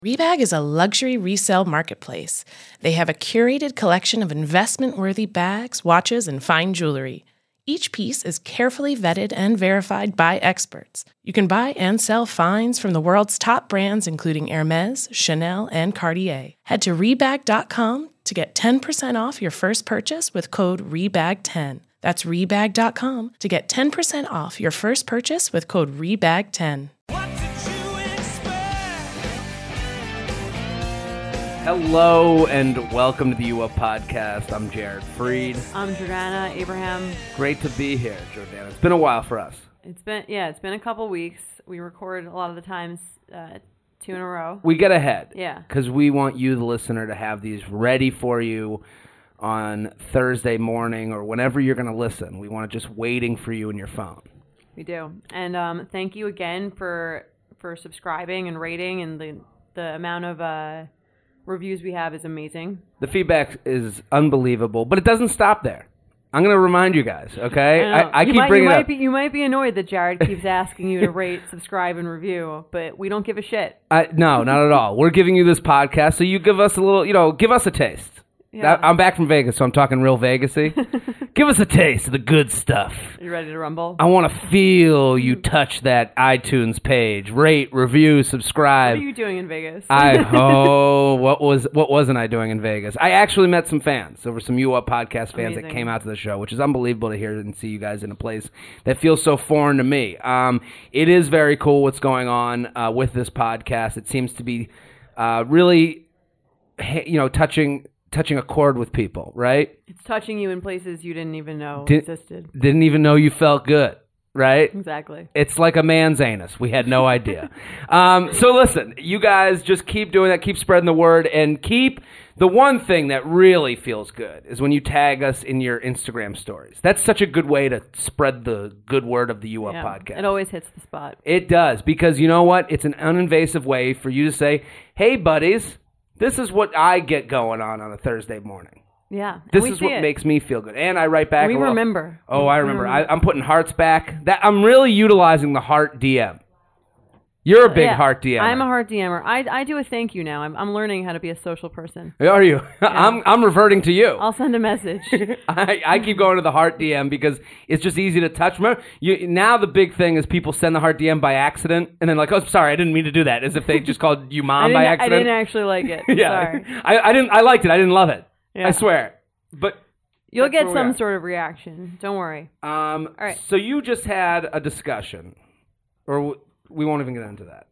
Rebag is a luxury resale marketplace. They have a curated collection of investment-worthy bags, watches, and fine jewelry. Each piece is carefully vetted and verified by experts. You can buy and sell finds from the world's top brands including Hermes, Chanel, and Cartier. Head to Rebag.com to get 10% off your first purchase with code REBAG10. That's Rebag.com to get 10% off your first purchase with code REBAG10. Hello and welcome to the U Up Podcast. I'm Jared Freed. I'm Jordana Abraham. Great to be here, Jordana. It's been a while for us. It's been a couple weeks. We record a lot of the times 2 in a row. We get ahead. Yeah. Because we want you, the listener, to have these ready for you on Thursday morning or whenever you're going to listen. We want it just waiting for you in your phone. We do. And thank you again for subscribing and rating, and the amount of reviews we have is amazing. The feedback is unbelievable, but it doesn't stop there. I'm going to remind you guys, okay? I keep bringing it up. You might be annoyed that Jared keeps asking you to rate, subscribe, and review, but we don't give a shit. No, not at all. We're giving you this podcast, so you give us a little, give us a taste. Yeah. I'm back from Vegas, so I'm talking real Vegas-y. Give us a taste of the good stuff. Are you ready to rumble? I want to feel you touch that iTunes page. Rate, review, subscribe. What are you doing in Vegas? What wasn't I doing in Vegas? I actually met some fans. There were some U Up Podcast fans Amazing. that came out to the show, which is unbelievable to hear and see you guys in a place that feels so foreign to me. It is very cool what's going on with this podcast. It seems to be really, touching a chord with people, right? It's touching you in places you didn't even know existed. Didn't even know you felt good, right? Exactly. It's like a man's anus. We had no idea. So listen, you guys just keep doing that, keep spreading the word, and keep the one thing that really feels good is when you tag us in your Instagram stories. That's such a good way to spread the good word of the U Up Podcast. It always hits the spot. It does, because you know what? It's an uninvasive way for you to say, hey, buddies, this is what I get going on a Thursday morning. Yeah. This is what makes me feel good. And I write back. We remember. Oh, I remember. I'm putting hearts back. I'm really utilizing the heart DM. You're a big heart DMer. I'm a heart DMer. I do a thank you now. I'm learning how to be a social person. Are you? Yeah. I'm reverting to you. I'll send a message. I keep going to the heart DM because it's just easy to touch. Remember, now the big thing is people send the heart DM by accident and then like, oh, sorry, I didn't mean to do that, as if they just called you mom by accident. I didn't actually like it. Yeah. Sorry. I liked it. I didn't love it. Yeah. I swear. But you'll get some sort of reaction. Don't worry. All right. So you just had a discussion, or we won't even get into that.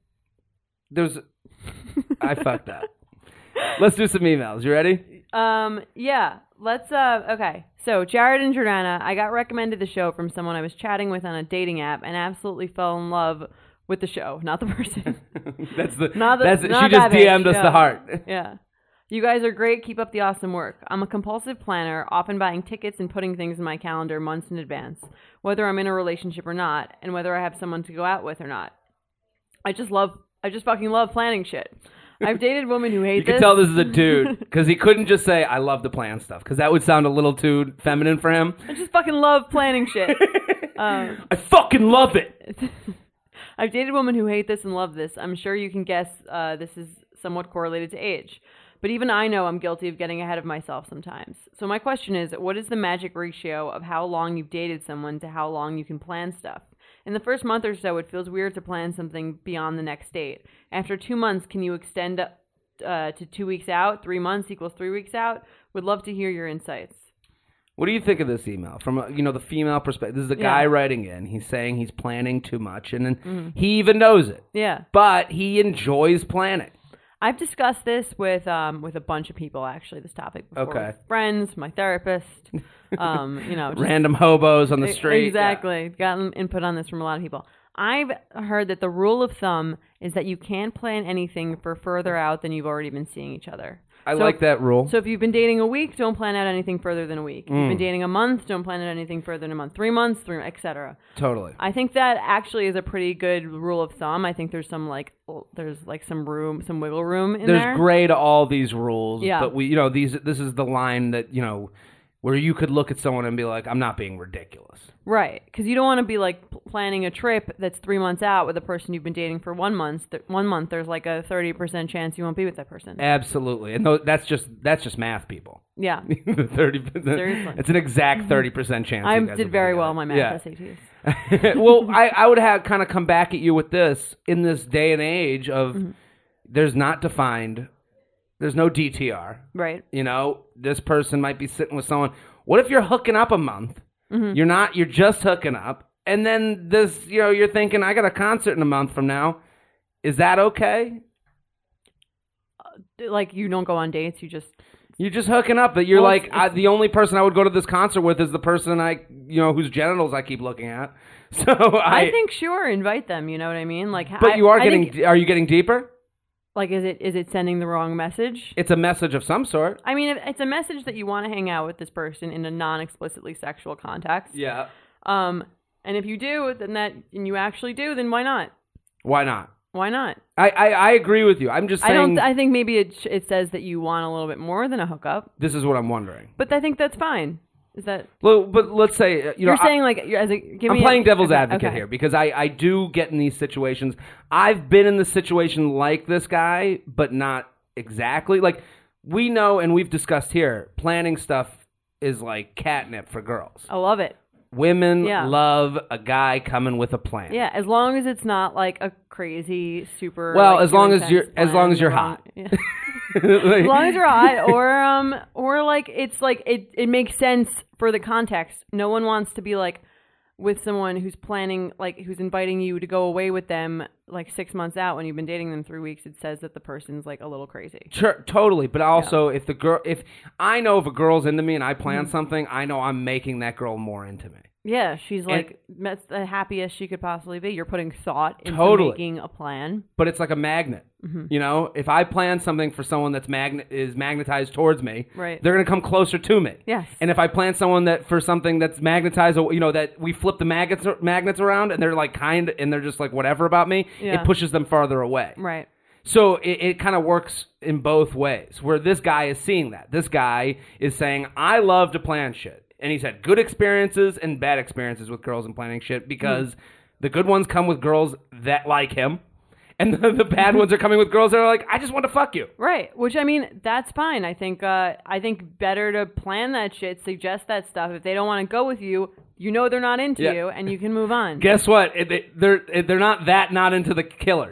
I fucked up. Let's do some emails. You ready? Yeah. Let's, okay. So, Jared and Jordana, I got recommended the show from someone I was chatting with on a dating app and absolutely fell in love with the show, not the person. She just DM'd us the heart. Yeah. You guys are great. Keep up the awesome work. I'm a compulsive planner, often buying tickets and putting things in my calendar months in advance, whether I'm in a relationship or not, and whether I have someone to go out with or not. I just fucking love planning shit. I've dated women who hate this. You can tell this is a dude, because he couldn't just say, I love to plan stuff, because that would sound a little too feminine for him. I just fucking love planning shit. I fucking love it. I've dated women who hate this and love this. I'm sure you can guess this is somewhat correlated to age. But even I know I'm guilty of getting ahead of myself sometimes. So my question is, what is the magic ratio of how long you've dated someone to how long you can plan stuff? In the first month or so, it feels weird to plan something beyond the next date. After 2 months, can you extend to 2 weeks out? 3 months equals 3 weeks out? Would love to hear your insights. What do you think of this email from the female perspective? This is a guy writing in. He's saying he's planning too much, and then he even knows it. Yeah, but he enjoys planning. I've discussed this with a bunch of people, actually, this topic before. Okay. With friends, my therapist, just random hobos on the street. Exactly. Yeah. Gotten input on this from a lot of people. I've heard that the rule of thumb is that you can't plan anything for further out than you've already been seeing each other. I like that rule. So if you've been dating a week, don't plan out anything further than a week. If you've been dating a month, don't plan out anything further than a month. 3 months, etc. Totally. I think that actually is a pretty good rule of thumb. I think there's some some wiggle room in there. There's gray to all these rules, yeah. But this is the line that, where you could look at someone and be like, I'm not being ridiculous. Right, because you don't want to be like planning a trip that's 3 months out with a person you've been dating for 1 month. 1 month, there's like a 30% chance you won't be with that person. Absolutely, and that's just math, people. Yeah, 30%. Seriously. It's an exact 30% chance. I you guys did will very be well in my math together. SATs. Well, I would have kind of come back at you with this in this day and age of there's not defined, there's no DTR. Right. You know, this person might be sitting with someone. What if you're hooking up a month? You're not. You're just hooking up, and then this. You know, you're thinking, I got a concert in a month from now. Is that okay? Like you don't go on dates. You're just hooking up. But you're the only person I would go to this concert with is the person whose genitals I keep looking at. So I think sure, invite them. You know what I mean? Like, but you are getting. Are you getting deeper? Like, is it sending the wrong message? It's a message of some sort. I mean, it's a message that you want to hang out with this person in a non-explicitly sexual context. Yeah. And if you do, and you actually do, then why not? Why not? Why not? I agree with you. I'm just saying. I think maybe it says that you want a little bit more than a hookup. This is what I'm wondering. But I think that's fine. Is that? Well, but let's say you're saying like I'm playing devil's advocate here because I do get in these situations. I've been in the situation like this guy, but not exactly. Like we know and we've discussed here, planning stuff is like catnip for girls. I love it. Women love a guy coming with a plan. Yeah, as long as it's not like a crazy super. Well, like, as long as you're hot. Yeah. As long as you're hot, or like it's like it makes sense for the context. No one wants to be like with someone who's planning, like who's inviting you to go away with them like 6 months out when you've been dating them 3 weeks. It says that the person's like a little crazy. Sure, totally. But also, if I know if a girl's into me and I plan something, I know I'm making that girl more into me. Yeah, she's like that's the happiest she could possibly be. You're putting thought into making a plan. But it's like a magnet. You know, if I plan something for someone that's is magnetized towards me, right, they're going to come closer to me. Yes. And if I plan someone for something that's magnetized, that we flip the magnets around and they're like and they're just like whatever about me, it pushes them farther away. Right. So it kind of works in both ways, where this guy is seeing that. This guy is saying, I love to plan shit. And he's had good experiences and bad experiences with girls and planning shit because the good ones come with girls that like him. And the bad ones are coming with girls that are like, I just want to fuck you. Right. Which, I mean, that's fine. I think better to plan that shit, suggest that stuff. If they don't want to go with you, you know they're not into you, and you can move on. Guess what? They're not into the killers.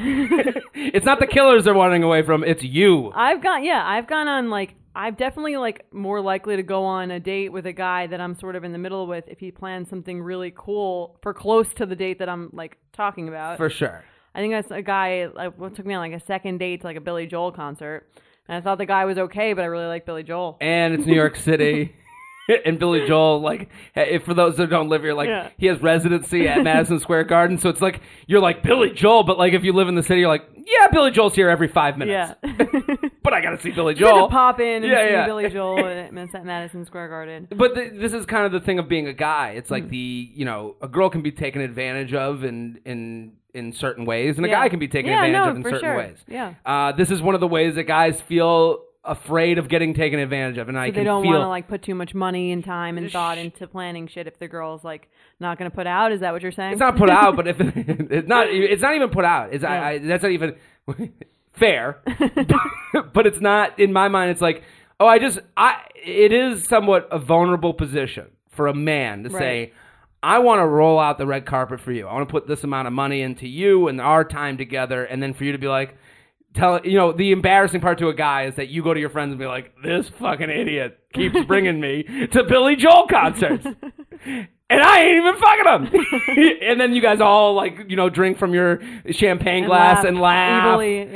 It's not the killers they're running away from. It's you. I've gone on, like, I'm definitely, like, more likely to go on a date with a guy that I'm sort of in the middle with if he plans something really cool for close to the date that I'm, like, talking about. For sure. I think that's a guy, like, what took me on, like, a second date to, like, a Billy Joel concert. And I thought the guy was okay, but I really like Billy Joel. And it's New York City. And Billy Joel, like, for those that don't live here, like, he has residency at Madison Square Garden. So it's like, you're like, Billy Joel, but, like, if you live in the city, you're like, yeah, Billy Joel's here every 5 minutes. Yeah. But I got to see Billy Joel. To pop in and see Billy Joel at Madison Square Garden. But this is kind of the thing of being a guy. It's like a girl can be taken advantage of in certain ways, and a guy can be taken advantage of in certain ways. Yeah. This is one of the ways that guys feel afraid of getting taken advantage of, and I can feel they don't want to like put too much money and time and thought into planning shit if the girl's like not going to put out. Is that what you're saying? It's not put out, but if it's not even put out. That's not even fair. But it's not in my mind. It's like, it is somewhat a vulnerable position for a man to say, I want to roll out the red carpet for you. I want to put this amount of money into you and our time together, and then for you to be like, the embarrassing part to a guy is that you go to your friends and be like, this fucking idiot keeps bringing me to Billy Joel concerts. And I ain't even fucking him. And then you guys all like, drink from your champagne glass and laugh. Evilly,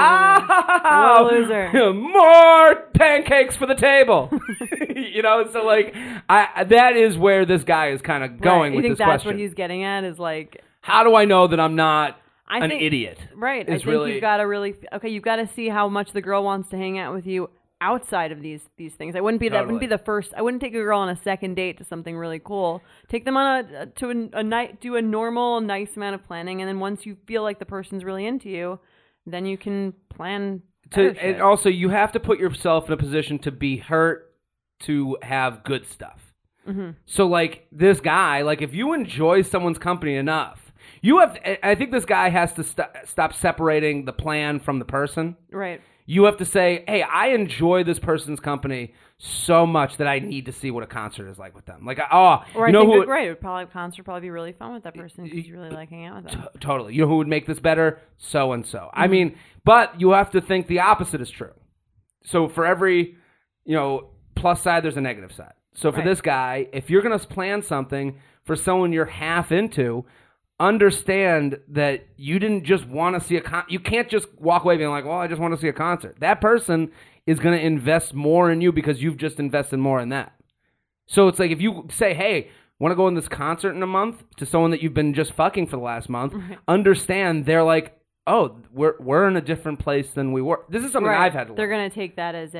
yeah. Loser. More pancakes for the table. So like, that is where this guy is kind of going with this question. You think that's what he's getting at is like, how do I know that I'm not an idiot? Right. I think you've got to you've got to see how much the girl wants to hang out with you outside of these things. That wouldn't be the first. I wouldn't take a girl on a second date to something really cool. Take them on a night, do a normal, nice amount of planning, and then once you feel like the person's really into you, then you can plan. And also, you have to put yourself in a position to be hurt to have good stuff. So like this guy, like if you enjoy someone's company enough, I think this guy has to stop separating the plan from the person. Right. You have to say, hey, I enjoy this person's company so much that I need to see what a concert is like with them. Like, right, it would probably be really fun with that person because you really like hanging out with them. Totally. You know who would make this better? So and so. I mean, but you have to think the opposite is true. So for every, plus side, there's a negative side. So for this guy, if you're going to plan something for someone you're half into, understand that you didn't just want to see you can't just walk away being like, well, I just want to see a concert. That person is going to invest more in you because you've just invested more in that. So it's like if you say, hey, want to go in this concert in a month to someone that you've been just fucking for the last month, understand they're like, oh, we're in a different place than we were. This is something I've had to learn. They're going to take that as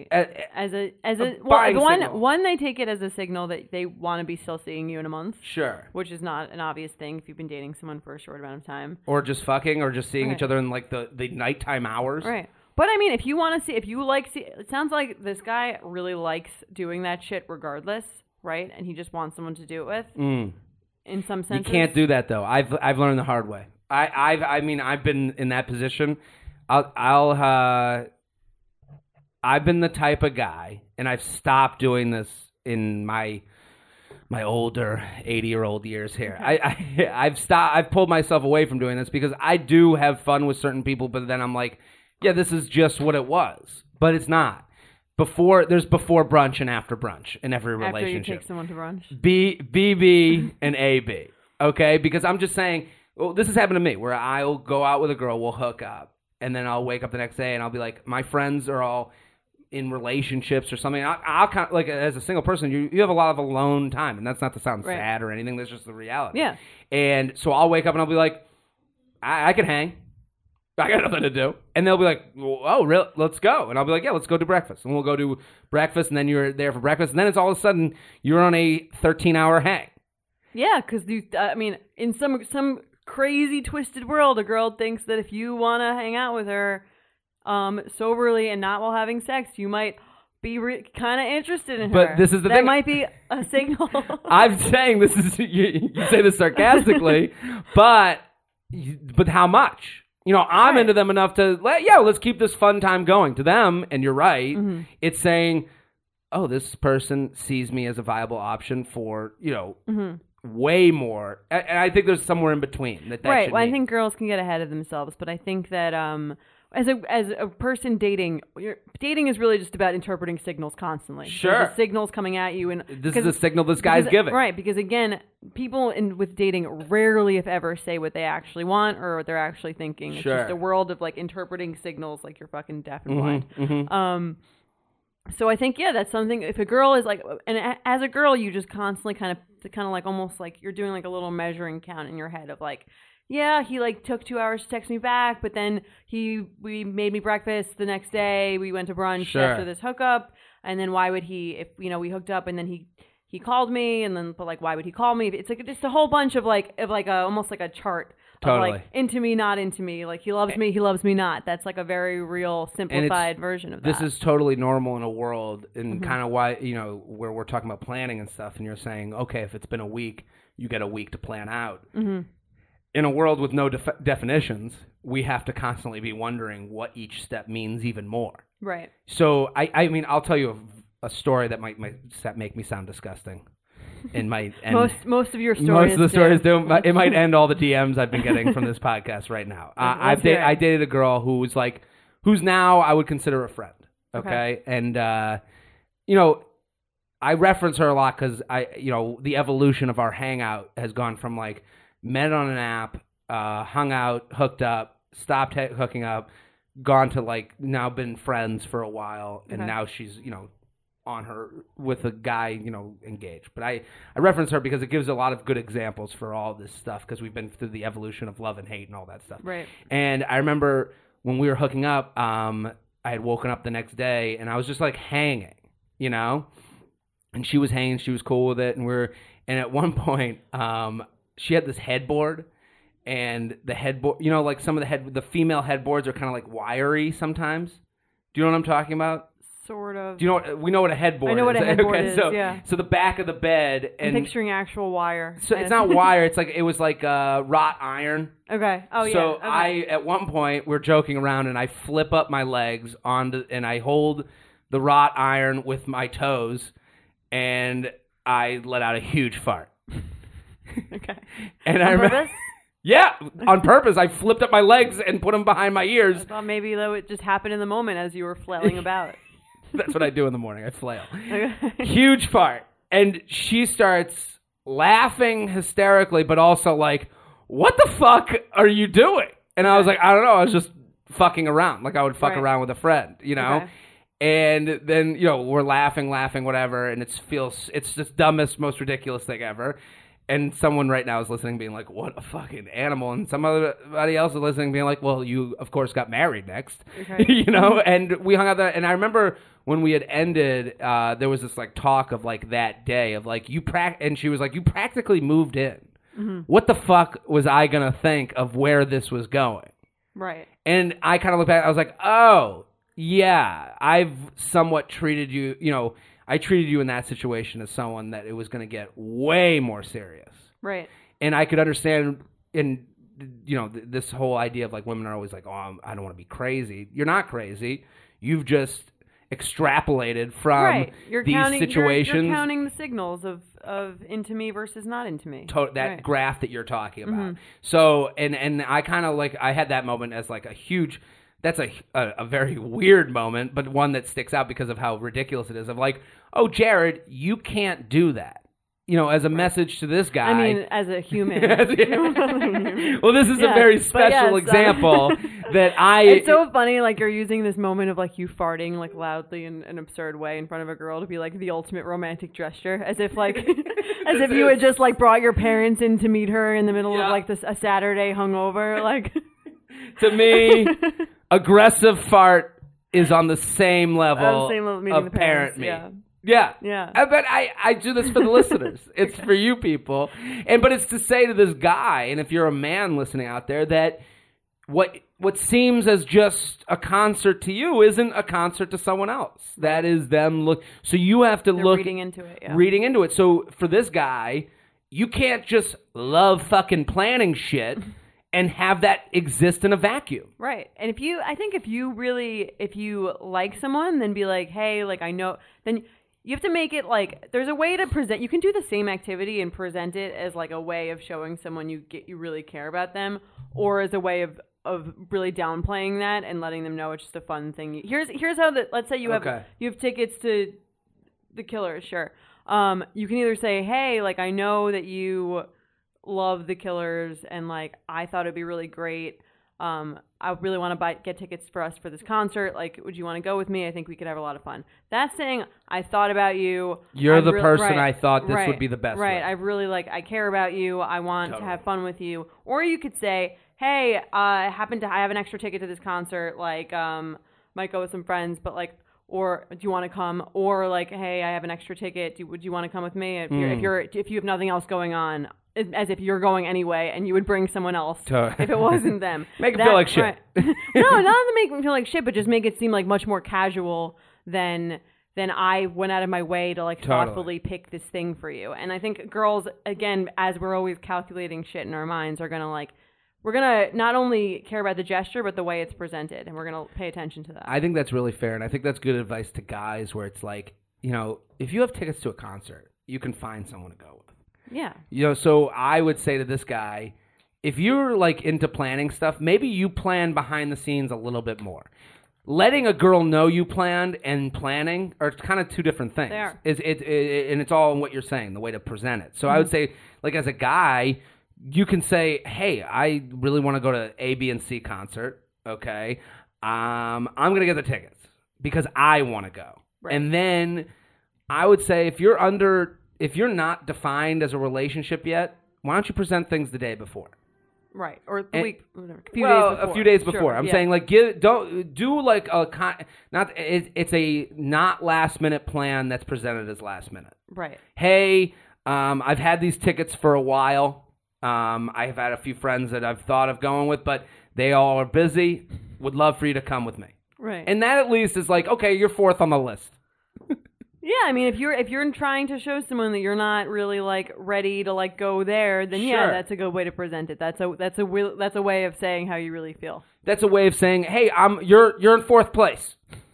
one, they take it as a signal that they want to be still seeing you in a month. Sure. Which is not an obvious thing if you've been dating someone for a short amount of time. Or just fucking or just seeing each other in like the nighttime hours. Right. But I mean, if you want to see, it sounds like this guy really likes doing that shit regardless, right? And he just wants someone to do it with. In some sense. You can't do that though. I've learned the hard way. I've been in that position. I've been the type of guy, and I've stopped doing this in my older 80-year-old years here. I've pulled myself away from doing this because I do have fun with certain people, but then I'm like, yeah, this is just what it was, but it's not. There's before brunch and after brunch in every relationship. After you take someone to brunch. BB and AB, okay? Because I'm just saying. Well, this has happened to me where I'll go out with a girl, we'll hook up, and then I'll wake up the next day and I'll be like, my friends are all in relationships or something. I'll kind of, like, as a single person, you have a lot of alone time, and that's not to sound sad or anything. That's just the reality. Yeah. And so I'll wake up and I'll be like, I can hang. I got nothing to do. And they'll be like, oh, really? Let's go. And I'll be like, yeah, let's go to breakfast. And we'll go to breakfast, and then you're there for breakfast, and then it's all of a sudden you're on a 13-hour hang. Yeah, because in some crazy twisted world, a girl thinks that if you want to hang out with her soberly and not while having sex, you might be kind of interested in her. But this is the thing. That might be a signal. I'm saying this is you say this sarcastically, but how much? I'm into them enough to let's keep this fun time going. To them, and you're right, it's saying, oh, this person sees me as a viable option for way more, and I think there's somewhere in between that right. Well, I think girls can get ahead of themselves, but I think that as a person dating is really just about interpreting signals constantly. Sure, there's signals coming at you, and this is a signal this guy's giving. Right, because again, people with dating rarely, if ever, say what they actually want or what they're actually thinking. It's just a world of like interpreting signals, like you're fucking deaf and blind. So I think, that's something, if a girl is like, and as a girl, you just constantly kind of like almost like you're doing like a little measuring count in your head of like, yeah, he like took 2 hours to text me back, but then we made me breakfast the next day. We went to brunch after this hookup. And then why would he, if, we hooked up and then he called me and then, but like, why would he call me? It's like just a whole bunch of almost like a chart. Totally. Of like into me, not into me. Like he loves me not. That's like a very real simplified version of that. This is totally normal in a world and kind of why, where we're talking about planning and stuff and you're saying, okay, if it's been a week, you get a week to plan out. In a world with no definitions, we have to constantly be wondering what each step means even more. Right. So, I'll tell you a story that might make me sound disgusting. And might end, most of your stories. Most of the stories do. It might end all the DMs I've been getting from this podcast right now. I dated a girl who's now I would consider a friend. Okay, and I reference her a lot because the evolution of our hangout has gone from like met on an app, hung out, hooked up, stopped hooking up, gone to like now been friends for a while, and now she's on her with a guy, engaged. But I reference her because it gives a lot of good examples for all this stuff because we've been through the evolution of love and hate and all that stuff. Right. And I remember when we were hooking up, I had woken up the next day and I was just like hanging, and she was hanging, she was cool with it. And at one point, she had this headboard and the headboard, like some of the female headboards are kind of like wiry sometimes. Do you know what I'm talking about? Sort of. Do you know? We know what a headboard is. I know what a headboard okay, is, so, yeah. So the back of the bed, and I'm picturing actual wire. so it's not wire. It was like wrought iron. Okay. Oh yeah. So Okay. at one point we're joking around, and I flip up my legs and I hold the wrought iron with my toes, and I let out a huge fart. Okay. And On purpose? Yeah, on purpose. I flipped up my legs and put them behind my ears. I thought maybe though it just happened in the moment as you were flailing about. That's what I do in the morning. I flail. Okay. Huge fart. And she starts laughing hysterically, but also like, what the fuck are you doing? And I was like, I don't know. I was just fucking around. Like I would fuck Right. around with a friend, you know? Okay. And then, we're laughing, whatever. And it's just dumbest, most ridiculous thing ever. And someone right now is listening being like, what a fucking animal. And somebody else is listening being like, well, you, of course, got married next. Okay. And we hung out there. And I remember when we had ended, there was this, like, talk of, like, that day of, like, and she was like, you practically moved in. Mm-hmm. What the fuck was I going to think of where this was going? Right. And I kind of looked back. I was like, oh, yeah, I've somewhat treated you, I treated you in that situation as someone that it was going to get way more serious. Right. And I could understand this whole idea of like women are always like, oh, I don't want to be crazy. You're not crazy. You've just extrapolated from Right. You're these counting, situations. You're counting the signals of into me versus not into me. That Right. graph that you're talking about. Mm-hmm. So, and I kind of like, I had that moment as like a huge, that's a very weird moment, but one that sticks out because of how ridiculous it is of like, oh, Jared, you can't do that. As a message to this guy. I mean, as a human. Well, this is a very special example that I... It's so funny, like, you're using this moment of, like, you farting, like, loudly in an absurd way in front of a girl to be, like, the ultimate romantic gesture. As if, like, as if you had just, like, brought your parents in to meet her in the middle of, like, a Saturday hungover, like... To me, aggressive fart is on the same level, of parent me. Yeah. Yeah. But I do this for the listeners. It's for you people. But it's to say to this guy, and if you're a man listening out there, that what seems as just a concert to you isn't a concert to someone else. That is them look. So you have to look. Reading into it, yeah. Reading into it. So for this guy, you can't just love fucking planning shit and have that exist in a vacuum. Right. And if you like someone, then be like, hey, like, I know, then you have to make it like, there's a way to present, you can do the same activity and present it as like a way of showing someone you really care about them, or as a way of really downplaying that and letting them know it's just a fun thing. Here's how let's say you have tickets to the Killers, sure. You can either say, hey, like, I know that you love the Killers and like I thought it'd be really great. I really want to get tickets for us for this concert. Like, would you want to go with me? I think we could have a lot of fun. That's saying I thought about you. You're the person I thought this would be the best. Right. With. I really I care about you. I want to have fun with you. Or you could say, hey, I have an extra ticket to this concert. Like, might go with some friends, but like, or do you want to come? Or like, hey, I have an extra ticket. Would you want to come with me? If you have nothing else going on, as if you're going anyway, and you would bring someone else if it wasn't them. Make it feel like shit. Right. No, not to make me feel like shit, but just make it seem like much more casual than I went out of my way to like thoughtfully pick this thing for you. And I think girls, again, as we're always calculating shit in our minds, are gonna like. We're going to not only care about the gesture, but the way it's presented, and we're going to pay attention to that. I think that's really fair, and I think that's good advice to guys where it's like, if you have tickets to a concert, you can find someone to go with. Yeah. So I would say to this guy, if you're like into planning stuff, maybe you plan behind the scenes a little bit more. Letting a girl know you planned and planning are kind of two different things. They are. And it's all in what you're saying, the way to present it. So I would say, like as a guy, you can say, hey, I really want to go to A, B, and C concert, okay? I'm going to get the tickets because I want to go. Right. And then I would say if you're not defined as a relationship yet, why don't you present things the day before? Right. Or a few days before. Sure, I'm saying like don't do like it's a not last minute plan that's presented as last minute. Right. Hey, I've had these tickets for a while. I've had a few friends that I've thought of going with, but they all are busy. Would love for you to come with me. Right. And that at least is like, okay, you're fourth on the list. Yeah, I mean, if you're trying to show someone that you're not really like ready to like go there, then yeah, Sure. that's a good way to present it. That's a way of saying how you really feel. That's a way of saying, hey, you're in fourth place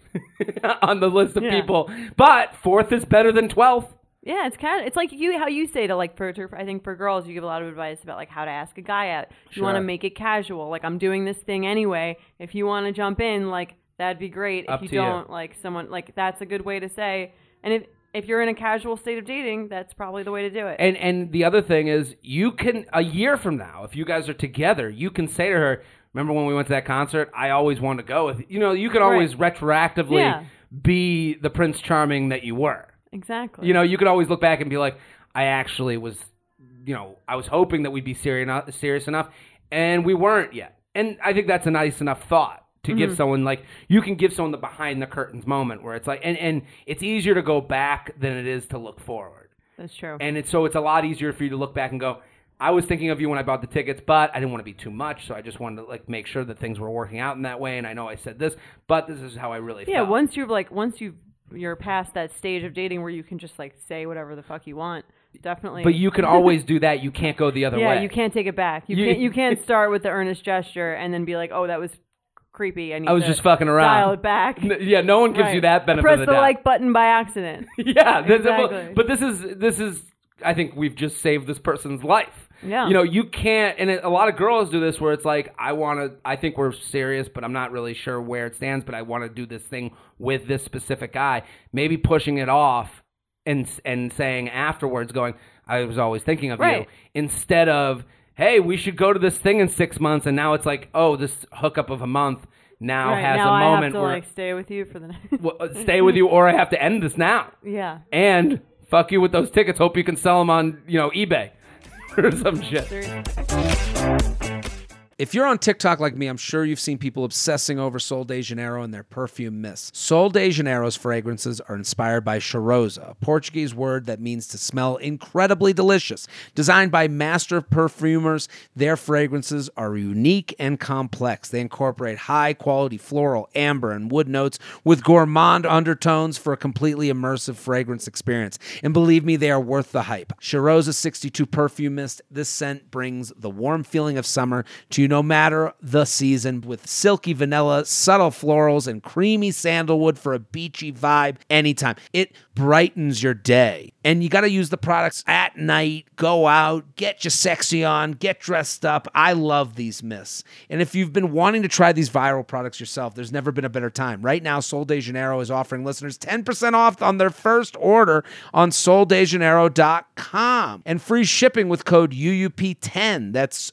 on the list of Yeah. people, but fourth is better than 12th. Yeah, it's like how you say to like I think for girls you give a lot of advice about like how to ask a guy out. You want to Sure. make it casual. Like I'm doing this thing anyway. If you want to jump in, like that'd be great. Up if to you you. don't, like someone like that's a good way to say. And if you're in a casual state of dating, that's probably the way to do it. And the other thing is, you can, a year from now, if you guys are together, you can say to her, remember when we went to that concert? I always wanted to go with you. You know, you can always retroactively Yeah. be the Prince Charming that you were. Exactly. You know, you could always look back and be like, I actually was, you know, I was hoping that we'd be serious enough, and we weren't yet. And I think that's a nice enough thought to give someone, like, you can give someone the behind the curtains moment where it's like, and it's easier to go back than it is to look forward. That's true. And it's a lot easier for you to look back and go, I was thinking of you when I bought the tickets, but I didn't want to be too much, so I just wanted to like make sure that things were working out in that way. And I know I said this, but this is how I really felt. once you're past that stage of dating where you can just like say whatever the fuck you want. Definitely. But you can always do that. You can't go the other way. Yeah, you can't take it back. You can't start with the earnest gesture and then be like, oh, that was creepy. I was just fucking around. Dial it back. Yeah, no one gives you that benefit Press of the the doubt. like button by accident. Yeah, Exactly. But this is. I think we've just saved this person's life. Yeah. You know, you can't, and a lot of girls do this where it's like, I think we're serious, but I'm not really sure where it stands, but I want to do this thing with this specific guy. Maybe pushing it off and saying afterwards, going, I was always thinking of you, instead of, hey, we should go to this thing in 6 months, and now it's like, oh, this hookup of a month now has now a moment I have to where like stay with you for the night. stay with you, or I have to end this now. Yeah. And fuck you with those tickets. Hope you can sell them on, eBay or some shit. If you're on TikTok like me, I'm sure you've seen people obsessing over Sol de Janeiro and their perfume mists. Sol de Janeiro's fragrances are inspired by cheirosa, a Portuguese word that means to smell incredibly delicious. Designed by master perfumers, their fragrances are unique and complex. They incorporate high-quality floral, amber, and wood notes with gourmand undertones for a completely immersive fragrance experience. And believe me, they are worth the hype. Cheirosa 62 Perfume Mist, this scent brings the warm feeling of summer to you no matter the season, with silky vanilla, subtle florals, and creamy sandalwood for a beachy vibe anytime. It brightens your day. And you got to use the products at night, go out, get your sexy on, get dressed up. I love these mists. And if you've been wanting to try these viral products yourself, there's never been a better time. Right now, Sol de Janeiro is offering listeners 10% off on their first order on soldejaneiro.com and free shipping with code UUP10. That's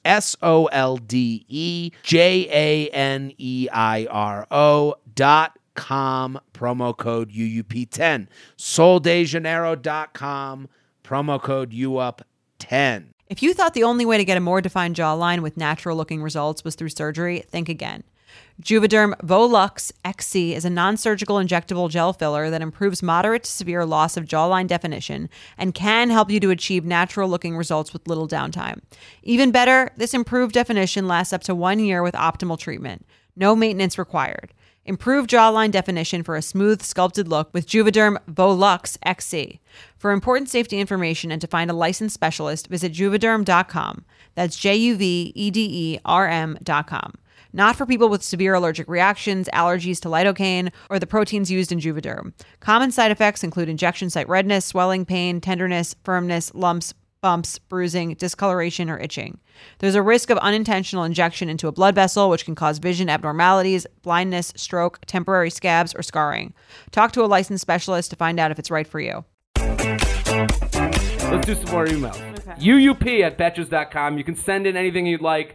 SOLDEJANEIRO.com, promo code UUP10. soldejaneiro.com, promo code UUP10. If you thought the only way to get a more defined jawline with natural-looking results was through surgery, think again. Juvederm Volux XC is a non-surgical injectable gel filler that improves moderate to severe loss of jawline definition and can help you to achieve natural-looking results with little downtime. Even better, this improved definition lasts up to 1 year with optimal treatment. No maintenance required. Improve jawline definition for a smooth, sculpted look with Juvederm Volux XC. For important safety information and to find a licensed specialist, visit juvederm.com. That's JUVEDERM.com. Not for people with severe allergic reactions, allergies to lidocaine, or the proteins used in Juvederm. Common side effects include injection site redness, swelling, pain, tenderness, firmness, lumps, bumps, bruising, discoloration, or itching. There's a risk of unintentional injection into a blood vessel, which can cause vision abnormalities, blindness, stroke, temporary scabs, or scarring. Talk to a licensed specialist to find out if it's right for you. Let's do some more emails. Okay. UUP@Betches.com. You can send in anything you'd like.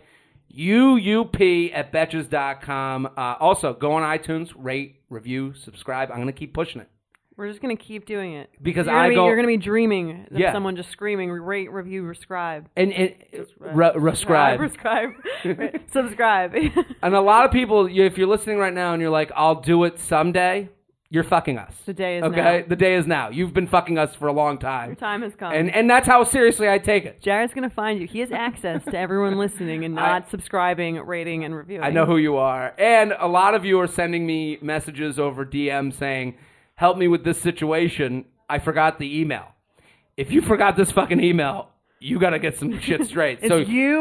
UUP@Betches.com. Also, go on iTunes, rate, review, subscribe. I'm going to keep pushing it. We're just going to keep doing it. Because you're going to be dreaming of Yeah. someone just screaming, rate, review, subscribe. And subscribe. Subscribe. And a lot of people, if you're listening right now and you're like, I'll do it someday, you're fucking us. The day is okay? now. The day is now. You've been fucking us for a long time. Your time has come. And that's how seriously I take it. Jared's going to find you. He has access to everyone listening and not subscribing, rating, and reviewing. I know who you are. And a lot of you are sending me messages over DM saying, help me with this situation. I forgot the email. If you forgot this fucking email, you got to get some shit straight. It's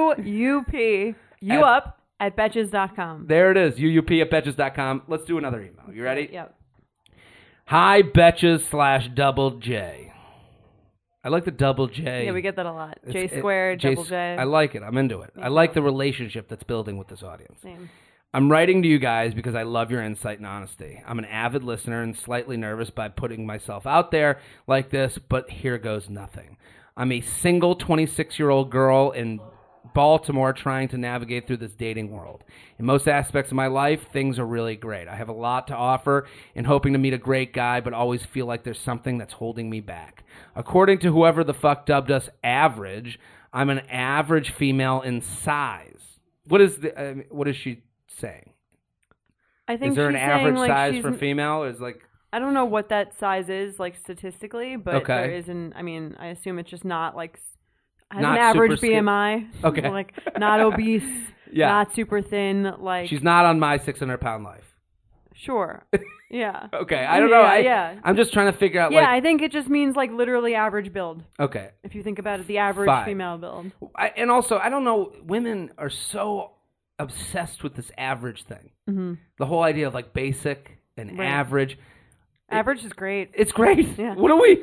up at Betches.com. There it is, UUP at Betches.com. Let's do another email. You ready? Yep. Hi, Betches / J. I like the double J. Yeah, we get that a lot. J squared, double J. I like it. I'm into it. I like the relationship that's building with this audience. Same. I'm writing to you guys because I love your insight and honesty. I'm an avid listener and slightly nervous by putting myself out there like this, but here goes nothing. I'm a single 26-year-old girl in Baltimore trying to navigate through this dating world. In most aspects of my life, things are really great. I have a lot to offer and hoping to meet a great guy, but always feel like there's something that's holding me back. According to whoever the fuck dubbed us average, I'm an average female in size. What is she saying? I think is there an she's average saying, size for female? Is like I don't know what that size is like statistically, but Okay. there isn't. I mean, I assume it's just not like has Not an average super BMI. Okay. Like not obese, Yeah. not super thin. Like she's not on my 600-pound life. sure. Yeah. Okay, I don't know. Yeah. I'm just trying to figure out. Yeah, I think it just means like literally average build. Okay. If you think about it, the average Fine. female build. And also, I don't know. Women are so obsessed with this average thing. Mm-hmm. The whole idea of like basic and Right. average. Average is great. It's great. Yeah.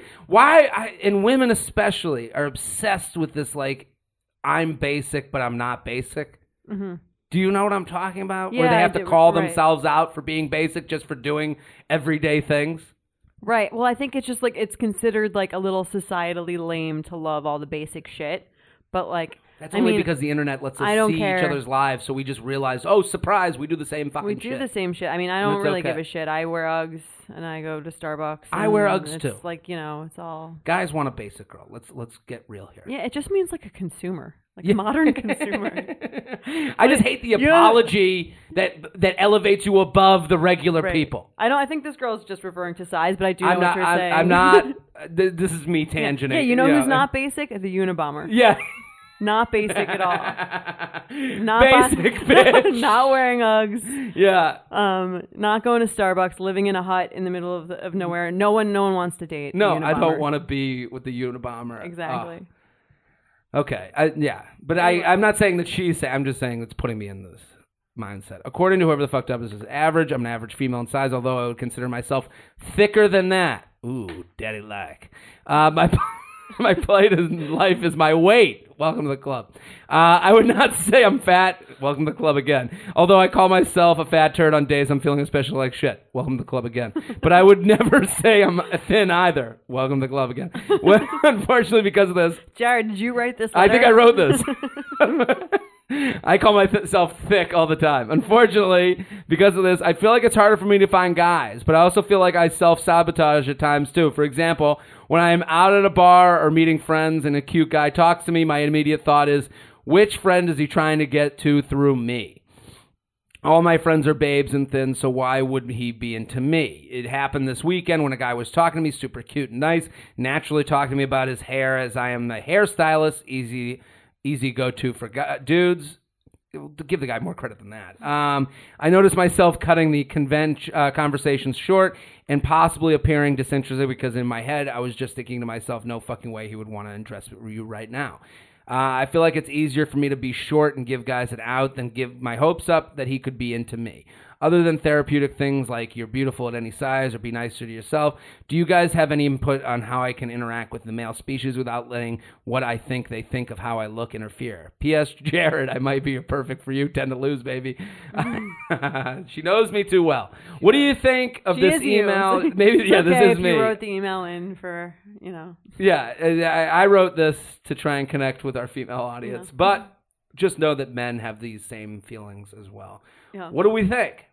And women especially are obsessed with this like, I'm basic, but I'm not basic. Mm-hmm. Do you know what I'm talking about? Where Yeah, they I have to do. call Right. themselves out for being basic just for doing everyday things. Right. Well, I think it's just like it's considered like a little societally lame to love all the basic shit, but like That's I only mean, because the internet lets us I don't see care. each other's lives, so we just realize, oh, surprise, we do the same fucking we do shit. the same shit. I mean, I And don't it's really okay. give a shit. I wear Uggs and I go to Starbucks. I wear and Uggs it's too. Like it's all. Guys want a basic girl. Let's get real here. Yeah, it just means like a consumer, like a modern consumer. I just hate the apology that elevates you above the regular Right. people. I think this girl's just referring to size, but I do know I'm what not. you're saying. I'm not. This is me tangenting. Yeah, you know who's not basic? The Unabomber. Yeah. Not basic at all. Not Basic bitch. Not wearing Uggs. Yeah. Not going to Starbucks. Living in a hut in the middle of nowhere. No one wants to date. No, the I Unabomber. don't want to be with the Unabomber. Exactly. Okay. But I'm not saying that she's saying. I'm just saying it's putting me in this mindset. According to whoever the fucked up is average. I'm an average female in size, although I would consider myself thicker than that. Ooh, daddy like. My plight in life is my weight. Welcome to the club. I would not say I'm fat. Welcome to the club again. Although I call myself a fat turd on days I'm feeling especially like shit. Welcome to the club again. But I would never say I'm thin either. Welcome to the club again. Well, unfortunately, because of this, Jared, did you write this I letter? think I wrote this. I call myself thick all the time. Unfortunately, because of this, I feel like it's harder for me to find guys, but I also feel like I self-sabotage at times too. For example, when I am out at a bar or meeting friends and a cute guy talks to me, my immediate thought is, which friend is he trying to get to through me? All my friends are babes and thin, so why would he be into me? It happened this weekend when a guy was talking to me, super cute and nice, naturally talking to me about his hair, as I am the hairstylist, easy go-to for dudes. Give the guy more credit than that. I noticed myself cutting the conversations short and possibly appearing disinterested because in my head I was just thinking to myself, no fucking way he would want to interest you right now. I feel like it's easier for me to be short and give guys an out than give my hopes up that he could be into me. Other than therapeutic things like you're beautiful at any size or be nicer to yourself, do you guys have any input on how I can interact with the male species without letting what I think they think of how I look interfere? P.S. Jared, I might be perfect for you. 10 to lose, baby. She knows me too well. What do you think of She this is you. email? It's Maybe, yeah, okay this is if me. You wrote the email in for, Yeah, I wrote this to try and connect with our female audience, but just know that men have these same feelings as well. Yeah. What do we think?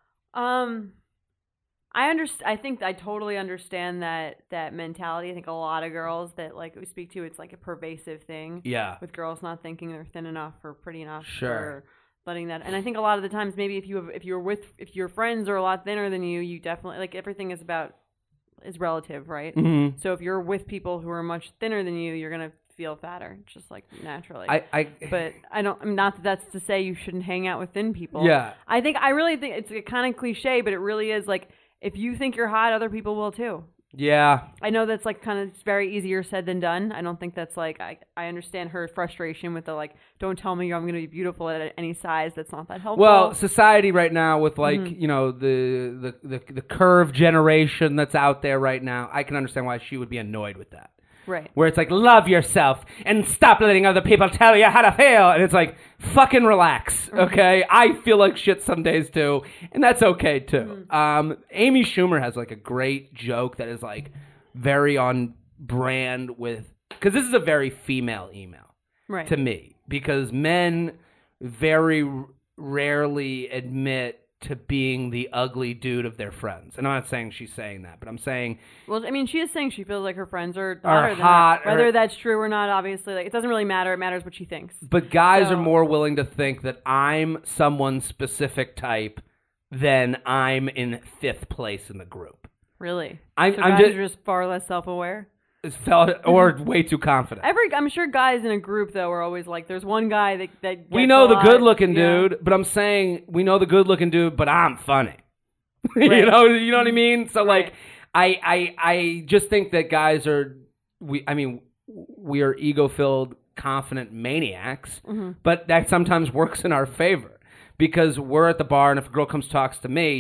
I think I totally understand that mentality. I think a lot of girls that like we speak to, it's like a pervasive thing. Yeah. With girls not thinking they're thin enough or pretty enough. Sure. Or letting that. And I think a lot of the times, maybe if your friends are a lot thinner than you, you definitely like everything is relative, right? Mm-hmm. So if you're with people who are much thinner than you, you're gonna feel fatter, just like naturally. But I don't. I'm not that that's to say you shouldn't hang out with thin people. Yeah. I really think it's kind of cliche, but it really is like if you think you're hot, other people will too. Yeah. I know that's like kind of very easier said than done. I don't think that's like I understand her frustration with the like don't tell me I'm going to be beautiful at any size. That's not that helpful. Well, society right now with like you know the curve generation that's out there right now, I can understand why she would be annoyed with that. Right. Where it's like, love yourself and stop letting other people tell you how to feel. And it's like, fucking relax, okay? I feel like shit some days too, and that's okay too. Amy Schumer has like a great joke that is like very on brand with, because this is a very female email Right. to me, because men very rarely admit to being the ugly dude of their friends. And I'm not saying she's saying that, but I'm saying... Well, I mean, she is saying she feels like her friends are hotter than hot. her. Whether that's true or not, obviously, like it doesn't really matter. It matters what she thinks. But guys are more willing to think that I'm someone's specific type than I'm in 5th place in the group. Really? I'm guys are just far less self-aware? Or way too confident. I'm sure guys in a group, though, are always like, there's one guy that gets we know a the lot. good-looking dude, but I'm saying we know the good-looking dude, but I'm funny. Right. you know what I mean? So Right. like, I just think that guys are we are ego-filled, confident maniacs, but that sometimes works in our favor because we're at the bar, and if a girl comes talks to me,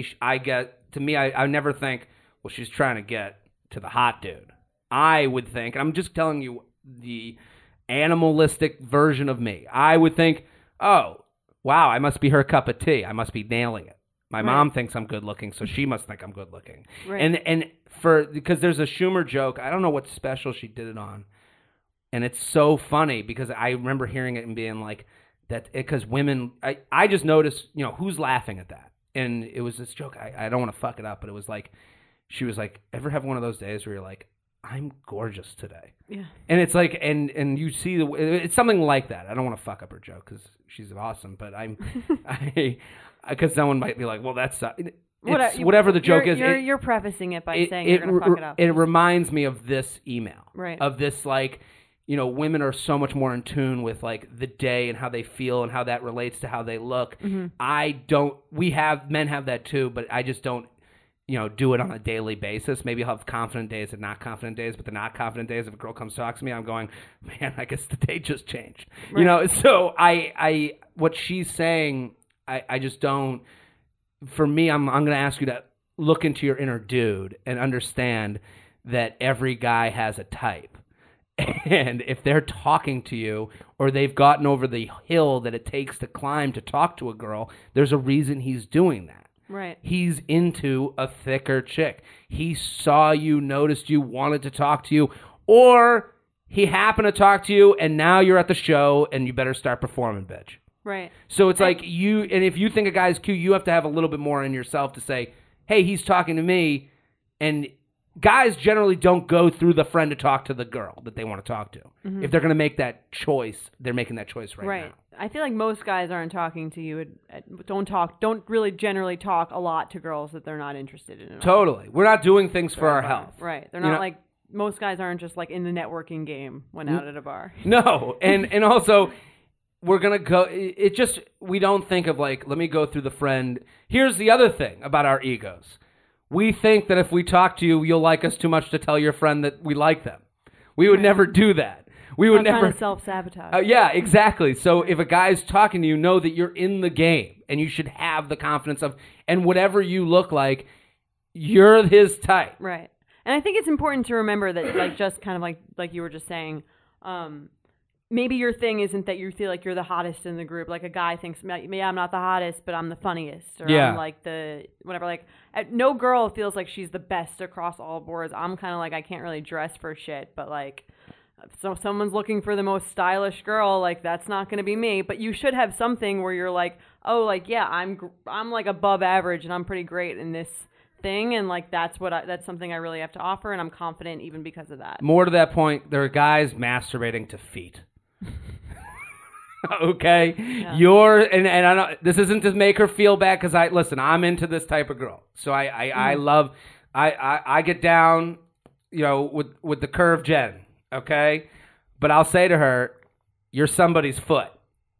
I never think, well, she's trying to get to the hot dude. I would think, and I'm just telling you the animalistic version of me. I would think, oh, wow, I must be her cup of tea. I must be nailing it. My mom thinks I'm good looking, so she must think I'm good looking. Right. And because there's a Schumer joke, I don't know what special she did it on, and it's so funny because I remember hearing it and being like, that because women, I just noticed, who's laughing at that, and it was this joke. I don't want to fuck it up, but it was like, she was like, ever have one of those days where you're like, I'm gorgeous today. Yeah. And it's like, and you see it's something like that. I don't want to fuck up her joke because she's awesome, but because someone might be like, well, that's whatever the joke is. You're prefacing it by saying you're going to fuck it up. It reminds me of this email. Right. Of this, like, women are so much more in tune with like the day and how they feel and how that relates to how they look. Mm-hmm. Men have that too, but I just don't, do it on a daily basis. Maybe I'll have confident days and not confident days, but the not confident days, if a girl comes to talk to me, I'm going, man, I guess the day just changed. Right. So what she's saying, I just don't, for me, I'm going to ask you to look into your inner dude and understand that every guy has a type. And if they're talking to you or they've gotten over the hill that it takes to climb to talk to a girl, there's a reason he's doing that. Right. He's into a thicker chick. He saw you, noticed you, wanted to talk to you, or he happened to talk to you, and now you're at the show, and you better start performing, bitch. Right. So it's like and if you think a guy's cute, you have to have a little bit more in yourself to say, hey, he's talking to me, and guys generally don't go through the friend to talk to the girl that they want to talk to. Mm-hmm. If they're going to make that choice, they're making that choice right now. I feel like most guys aren't talking to you. Don't really generally talk a lot to girls that they're not interested in. Totally. We're not doing things for our health. Right. They're not like, most guys aren't just like in the networking game when out at a bar. No. And also, we're going to go, we don't think of like, let me go through the friend. Here's the other thing about our egos. We think that if we talk to you, you'll like us too much to tell your friend that we like them. We would never do that. We would never kind of self-sabotage. Yeah, exactly. So if a guy's talking to you, know that you're in the game, and you should have the confidence of, and whatever you look like, you're his type. Right. And I think it's important to remember that, like, just kind of like you were just saying, maybe your thing isn't that you feel like you're the hottest in the group. Like a guy thinks, yeah, I'm not the hottest, but I'm the funniest. Or I'm like the whatever. Like no girl feels like she's the best across all boards. I'm kind of like, I can't really dress for shit, but like, so if someone's looking for the most stylish girl, like that's not going to be me. But you should have something where you're like, oh, like, yeah, I'm like above average and I'm pretty great in this thing, and like that's something I really have to offer, and I'm confident even because of that. More to that point, there are guys masturbating to feet. Okay, you're and I don't. This isn't to make her feel bad because I'm into this type of girl. So I love I get down, with the curve Jen. Okay, but I'll say to her, you're somebody's foot.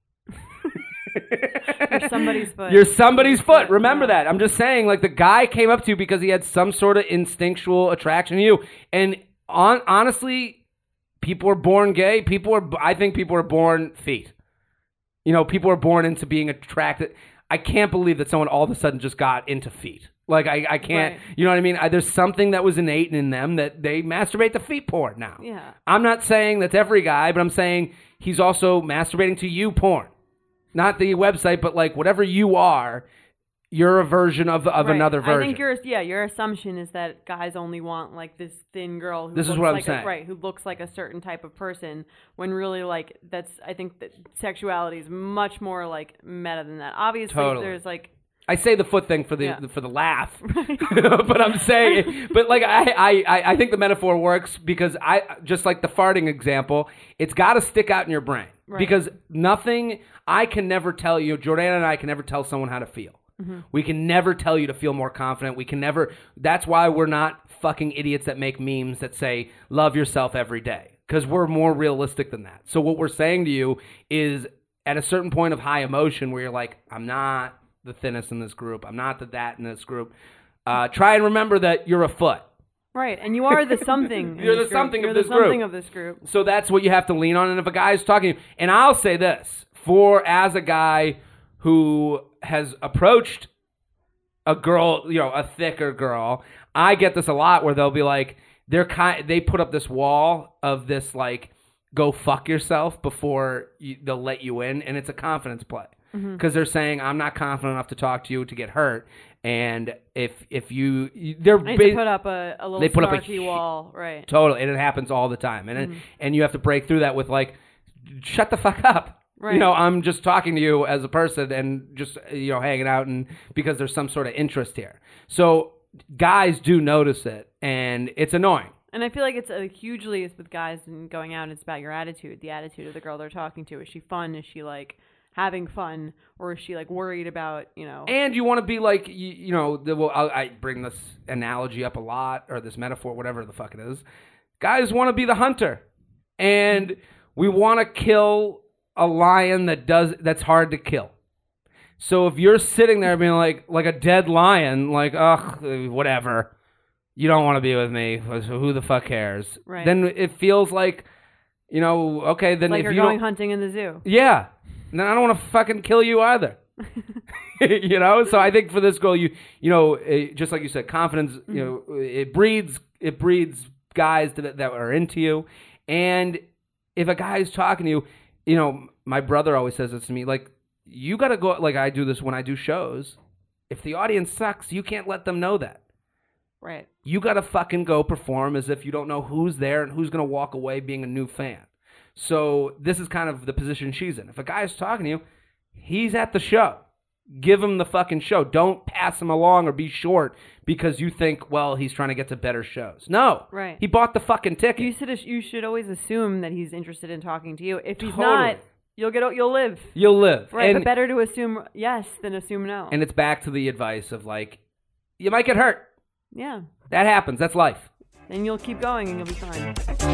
You're somebody's foot. You're somebody's foot. Remember that. I'm just saying, like, the guy came up to you because he had some sort of instinctual attraction to you. And honestly, people are born gay. I think people are born feet. People are born into being attracted. I can't believe that someone all of a sudden just got into feet. Like, I can't, Right. You know what I mean? There's something that was innate in them that they masturbate to feet porn now. Yeah. I'm not saying that's every guy, but I'm saying he's also masturbating to you porn. Not the website, but like whatever you are, you're a version of Right. another version. I think your assumption is that guys only want like this thin girl who This is looks what I'm like saying. who looks like a certain type of person, when really like I think that sexuality is much more like meta than that. Obviously Totally. there's like I say the foot thing for the Yeah. for the laugh, but I'm saying, but like I think the metaphor works because just like the farting example, it's got to stick out in your brain because nothing I can never tell you. Jordana and I can never tell someone how to feel. Mm-hmm. We can never tell you to feel more confident. We can never. That's why we're not fucking idiots that make memes that say love yourself every day, because we're more realistic than that. So what we're saying to you is at a certain point of high emotion where you're like, I'm not the thinnest in this group. I'm not the that in this group. Try and remember that you're a foot. right, and you are the something. You're the something of this group. of this group. So that's what you have to lean on. And if a guy's talking to you, and I'll say this, as a guy who has approached a girl, a thicker girl, I get this a lot where they'll be like, they put up this wall of this like, go fuck yourself before they'll let you in, and it's a confidence play. Because they're saying, I'm not confident enough to talk to you to get hurt. And if you, they're They need to put up a little they put up a snarky wall, right? Totally, and it happens all the time. And you have to break through that with like, shut the fuck up. Right. I'm just talking to you as a person and just hanging out, and because there's some sort of interest here. So guys do notice it, and it's annoying. And I feel like it's hugely it's with guys and going out. It's about your attitude, the attitude of the girl they're talking to. Is she fun? Is she like having fun, or is she like worried about And you want to be like, I bring this analogy up a lot, or this metaphor, whatever the fuck it is. Guys want to be the hunter, and we want to kill a lion that's hard to kill. So if you're sitting there being like a dead lion, like, ugh, whatever, you don't want to be with me, so who the fuck cares? Right. Then it feels like, okay, then like if you're you going don't, hunting in the zoo. yeah, then I don't want to fucking kill you either. So I think for this girl, just like you said, confidence, it breeds guys that are into you. And if a guy's talking to you, my brother always says this to me, like, you got to go, like I do this when I do shows. If the audience sucks, you can't let them know that. Right. You got to fucking go perform as if you don't know who's there and who's going to walk away being a new fan. So this is kind of the position she's in. If a guy's talking to you, he's at the show. Give him the fucking show. Don't pass him along or be short because you think, well, he's trying to get to better shows. No. Right. He bought the fucking ticket. You should always assume that he's interested in talking to you. If he's Totally. not, you'll live. You'll live. Right. And, But better to assume yes than assume no. and it's back to the advice of like, you might get hurt. Yeah. That happens. That's life. Then you'll keep going and you'll be fine.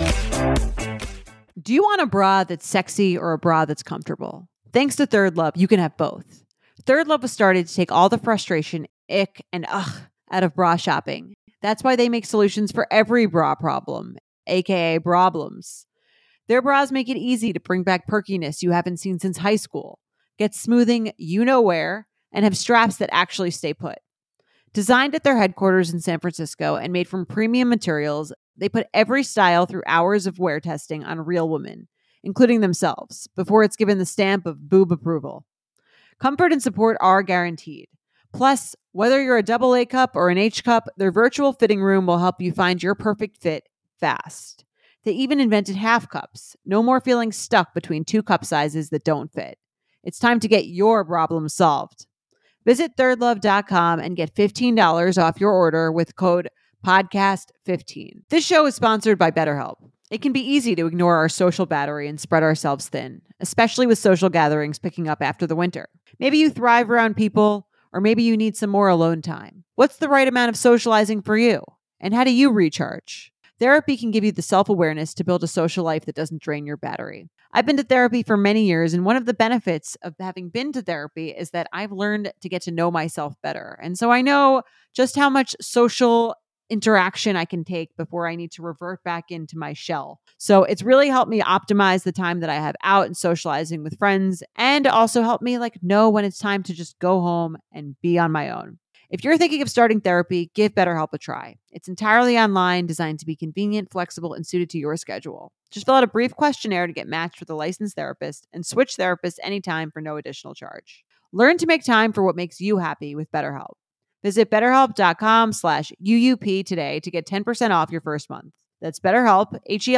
Do you want a bra that's sexy or a bra that's comfortable? Thanks to Third Love, you can have both. Third Love was started to take all the frustration, ick, and ugh out of bra shopping. That's why they make solutions for every bra problem, aka problems. Their bras make it easy to bring back perkiness you haven't seen since high school, get smoothing you know where, and have straps that actually stay put. Designed at their headquarters in San Francisco and made from premium materials, they put every style through hours of wear testing on real women, including themselves, before it's given the stamp of boob approval. Comfort and support are guaranteed. Plus, whether you're a AA cup or an H cup, their virtual fitting room will help you find your perfect fit fast. They even invented half cups. No more feeling stuck between two cup sizes that don't fit. It's time to get your problem solved. Visit thirdlove.com and get $15 off your order with code podcast15. This show is sponsored by BetterHelp. It can be easy to ignore our social battery and spread ourselves thin, especially with social gatherings picking up after the winter. Maybe you thrive around people, or maybe you need some more alone time. What's the right amount of socializing for you? And how do you recharge? Therapy can give you the self-awareness to build a social life that doesn't drain your battery. I've been to therapy for many years, and one of the benefits of having been to therapy is that I've learned to get to know myself better. And so I know just how much social interaction I can take before I need to revert back into my shell. So it's really helped me optimize the time that I have out and socializing with friends, and also helped me know when it's time to just go home and be on my own. If you're thinking of starting therapy, give BetterHelp a try. It's entirely online, designed to be convenient, flexible, and suited to your schedule. Just fill out a brief questionnaire to get matched with a licensed therapist and switch therapists anytime for no additional charge. Learn to make time for what makes you happy with BetterHelp. Visit BetterHelp.com/UUP today to get 10% off your first month. That's BetterHelp,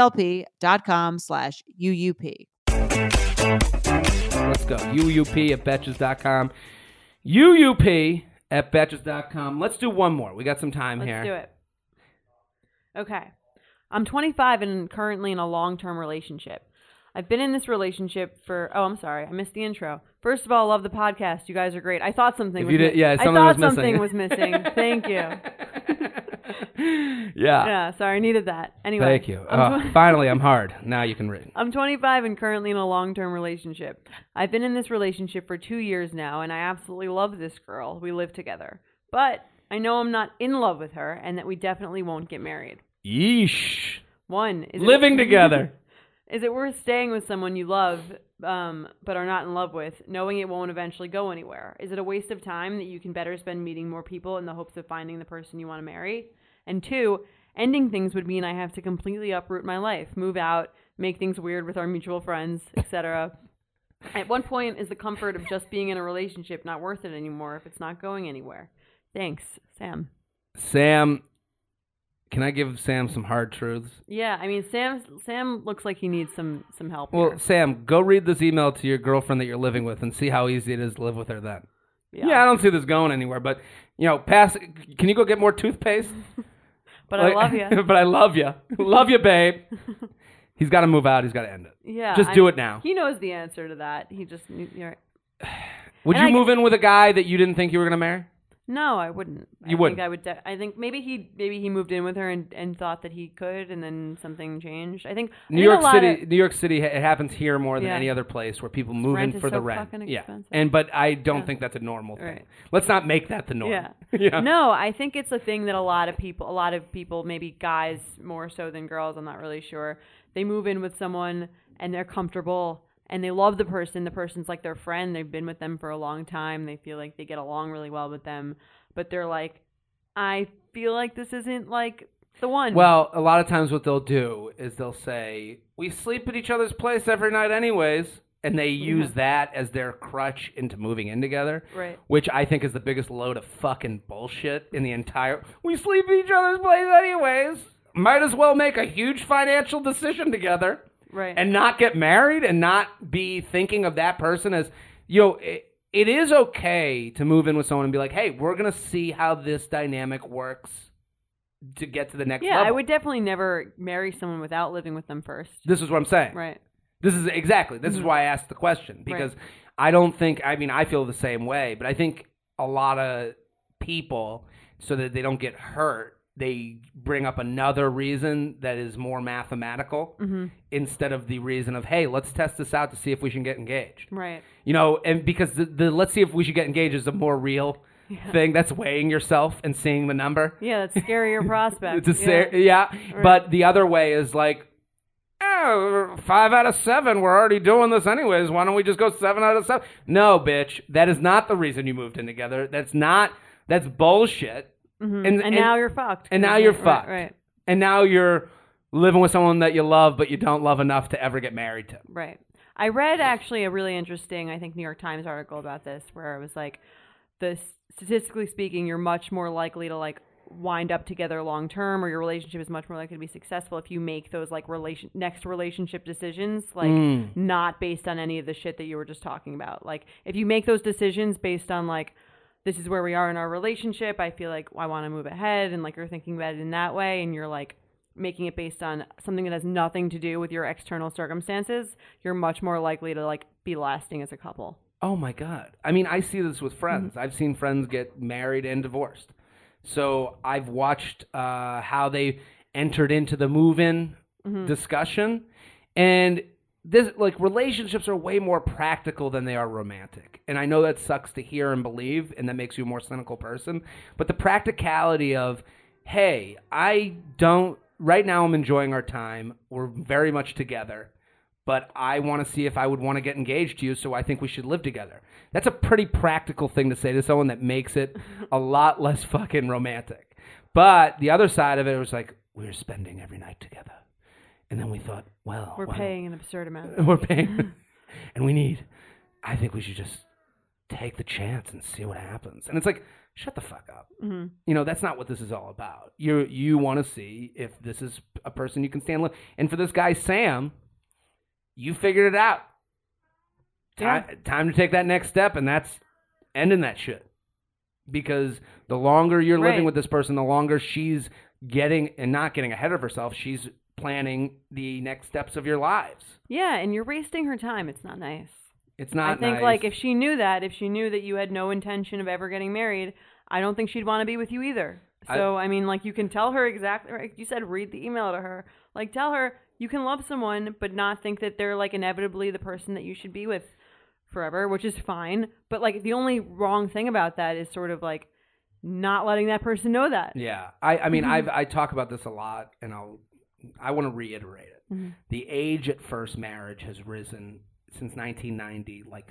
HELP.com/UUP. Let's go. UUP at Betches.com. UUP at Betches.com. Let's do one more. We got some time here. Let's do it. Okay. I'm 25 and currently in a long-term relationship. I've been in this relationship for... Oh, I'm sorry. I missed the intro. First of all, love the podcast. You guys are great. I thought something was missing. Yeah, something was missing. Thank you. Yeah. Sorry. I needed that. Anyway. Thank you. Finally, I'm hard. Now you can read. I'm 25 and currently in a long-term relationship. I've been in this relationship for 2 years now, and I absolutely love this girl. We live together. But I know I'm not in love with her and that we definitely won't get married. Yeesh. Living together. Is it worth staying with someone you love but are not in love with, knowing it won't eventually go anywhere? Is it a waste of time that you can better spend meeting more people in the hopes of finding the person you want to marry? And 2, ending things would mean I have to completely uproot my life, move out, make things weird with our mutual friends, etc. At what point is the comfort of just being in a relationship not worth it anymore if it's not going anywhere? Thanks, Sam. Sam, can I give Sam some hard truths? Yeah, I mean, Sam looks like he needs some help Well, here. Sam, go read this email to your girlfriend that you're living with and see how easy it is to live with her then. Yeah, I don't see this going anywhere, but, can you go get more toothpaste? But I love you. But I love you. Love you, babe. He's got to move out. He's got to end it. Yeah. Just do it now. He knows the answer to that. He just... Would you move in with a guy that you didn't think you were going to marry? No, I wouldn't. You wouldn't? I would. I think maybe he moved in with her and thought that he could, and then something changed. I think New York City. It happens here more than any other place where people move rent in for the so rent. Fucking yeah, expensive. but I don't think that's a normal thing. Right. Let's not make that the norm. Yeah. No, I think it's a thing that a lot of people, maybe guys more so than girls, I'm not really sure. They move in with someone and they're comfortable. And they love the person. The person's like their friend. They've been with them for a long time. They feel like they get along really well with them. But they're like, I feel like this isn't like the one. Well, a lot of times what they'll do is they'll say, we sleep at each other's place every night anyways. And they use that as their crutch into moving in together. Right. Which I think is the biggest load of fucking bullshit in the entire... We sleep at each other's place anyways. Might as well make a huge financial decision together. Right. And not get married and not be thinking of that person as, it is okay to move in with someone and be like, hey, we're going to see how this dynamic works to get to the next level. Yeah, I would definitely never marry someone without living with them first. This is what I'm saying. Right. This is why I asked the question, because I don't think, I feel the same way, but I think a lot of people, so that they don't get hurt, they bring up another reason that is more mathematical instead of the reason of, hey, let's test this out to see if we should get engaged. Right. And because the let's see if we should get engaged is a more real thing. That's weighing yourself and seeing the number. Yeah, that's scarier prospect. Right. But the other way is like, 5 out of 7, we're already doing this anyways. Why don't we just go 7 out of 7? No, bitch. That is not the reason you moved in together. That's bullshit. Mm-hmm. And now you're fucked. And now you're fucked. Right. And now you're living with someone that you love, but you don't love enough to ever get married to. Right. I read actually a really interesting, I think, New York Times article about this, where it was like, statistically speaking, you're much more likely to wind up together long term, or your relationship is much more likely to be successful if you make those next relationship decisions not based on any of the shit that you were just talking about. Like if you make those decisions based on this is where we are in our relationship, I feel like I want to move ahead, and you're thinking about it in that way, and you're making it based on something that has nothing to do with your external circumstances, you're much more likely to like be lasting as a couple. Oh my God. I mean, I see this with friends. I've seen friends get married and divorced. So I've watched how they entered into the move-in discussion. And this, like, relationships are way more practical than they are romantic. And I know that sucks to hear and believe, and that makes you a more cynical person. But the practicality of, hey, right now I'm enjoying our time. We're very much together. But I want to see if I would want to get engaged to you, so I think we should live together. That's a pretty practical thing to say to someone that makes it a lot less fucking romantic. But the other side of it was like, we were spending every night together. And then we thought, well... We're paying an absurd amount. We're paying. And I think we should just take the chance and see what happens. And it's like, shut the fuck up. Mm-hmm. You know, that's not what this is all about. You want to see if this is a person you can stand... And for this guy, Sam... You figured it out. Time to take that next step, and that's ending that shit. Because the longer you're living with this person, the longer she's getting, and not getting ahead of herself, she's planning the next steps of your lives. Yeah, and you're wasting her time. It's not nice. It's not nice. I think, like, if she knew that you had no intention of ever getting married, I don't think she'd want to be with you either. So, I mean, like, you can tell her exactly, like you said, read the email to her. Like, tell her, you can love someone, but not think that they're, like, inevitably the person that you should be with forever, which is fine. But, like, the only wrong thing about that is sort of, like, not letting that person know that. Yeah. I mean, I talk about this a lot, and I want to reiterate it. Mm-hmm. The age at first marriage has risen since 1990, like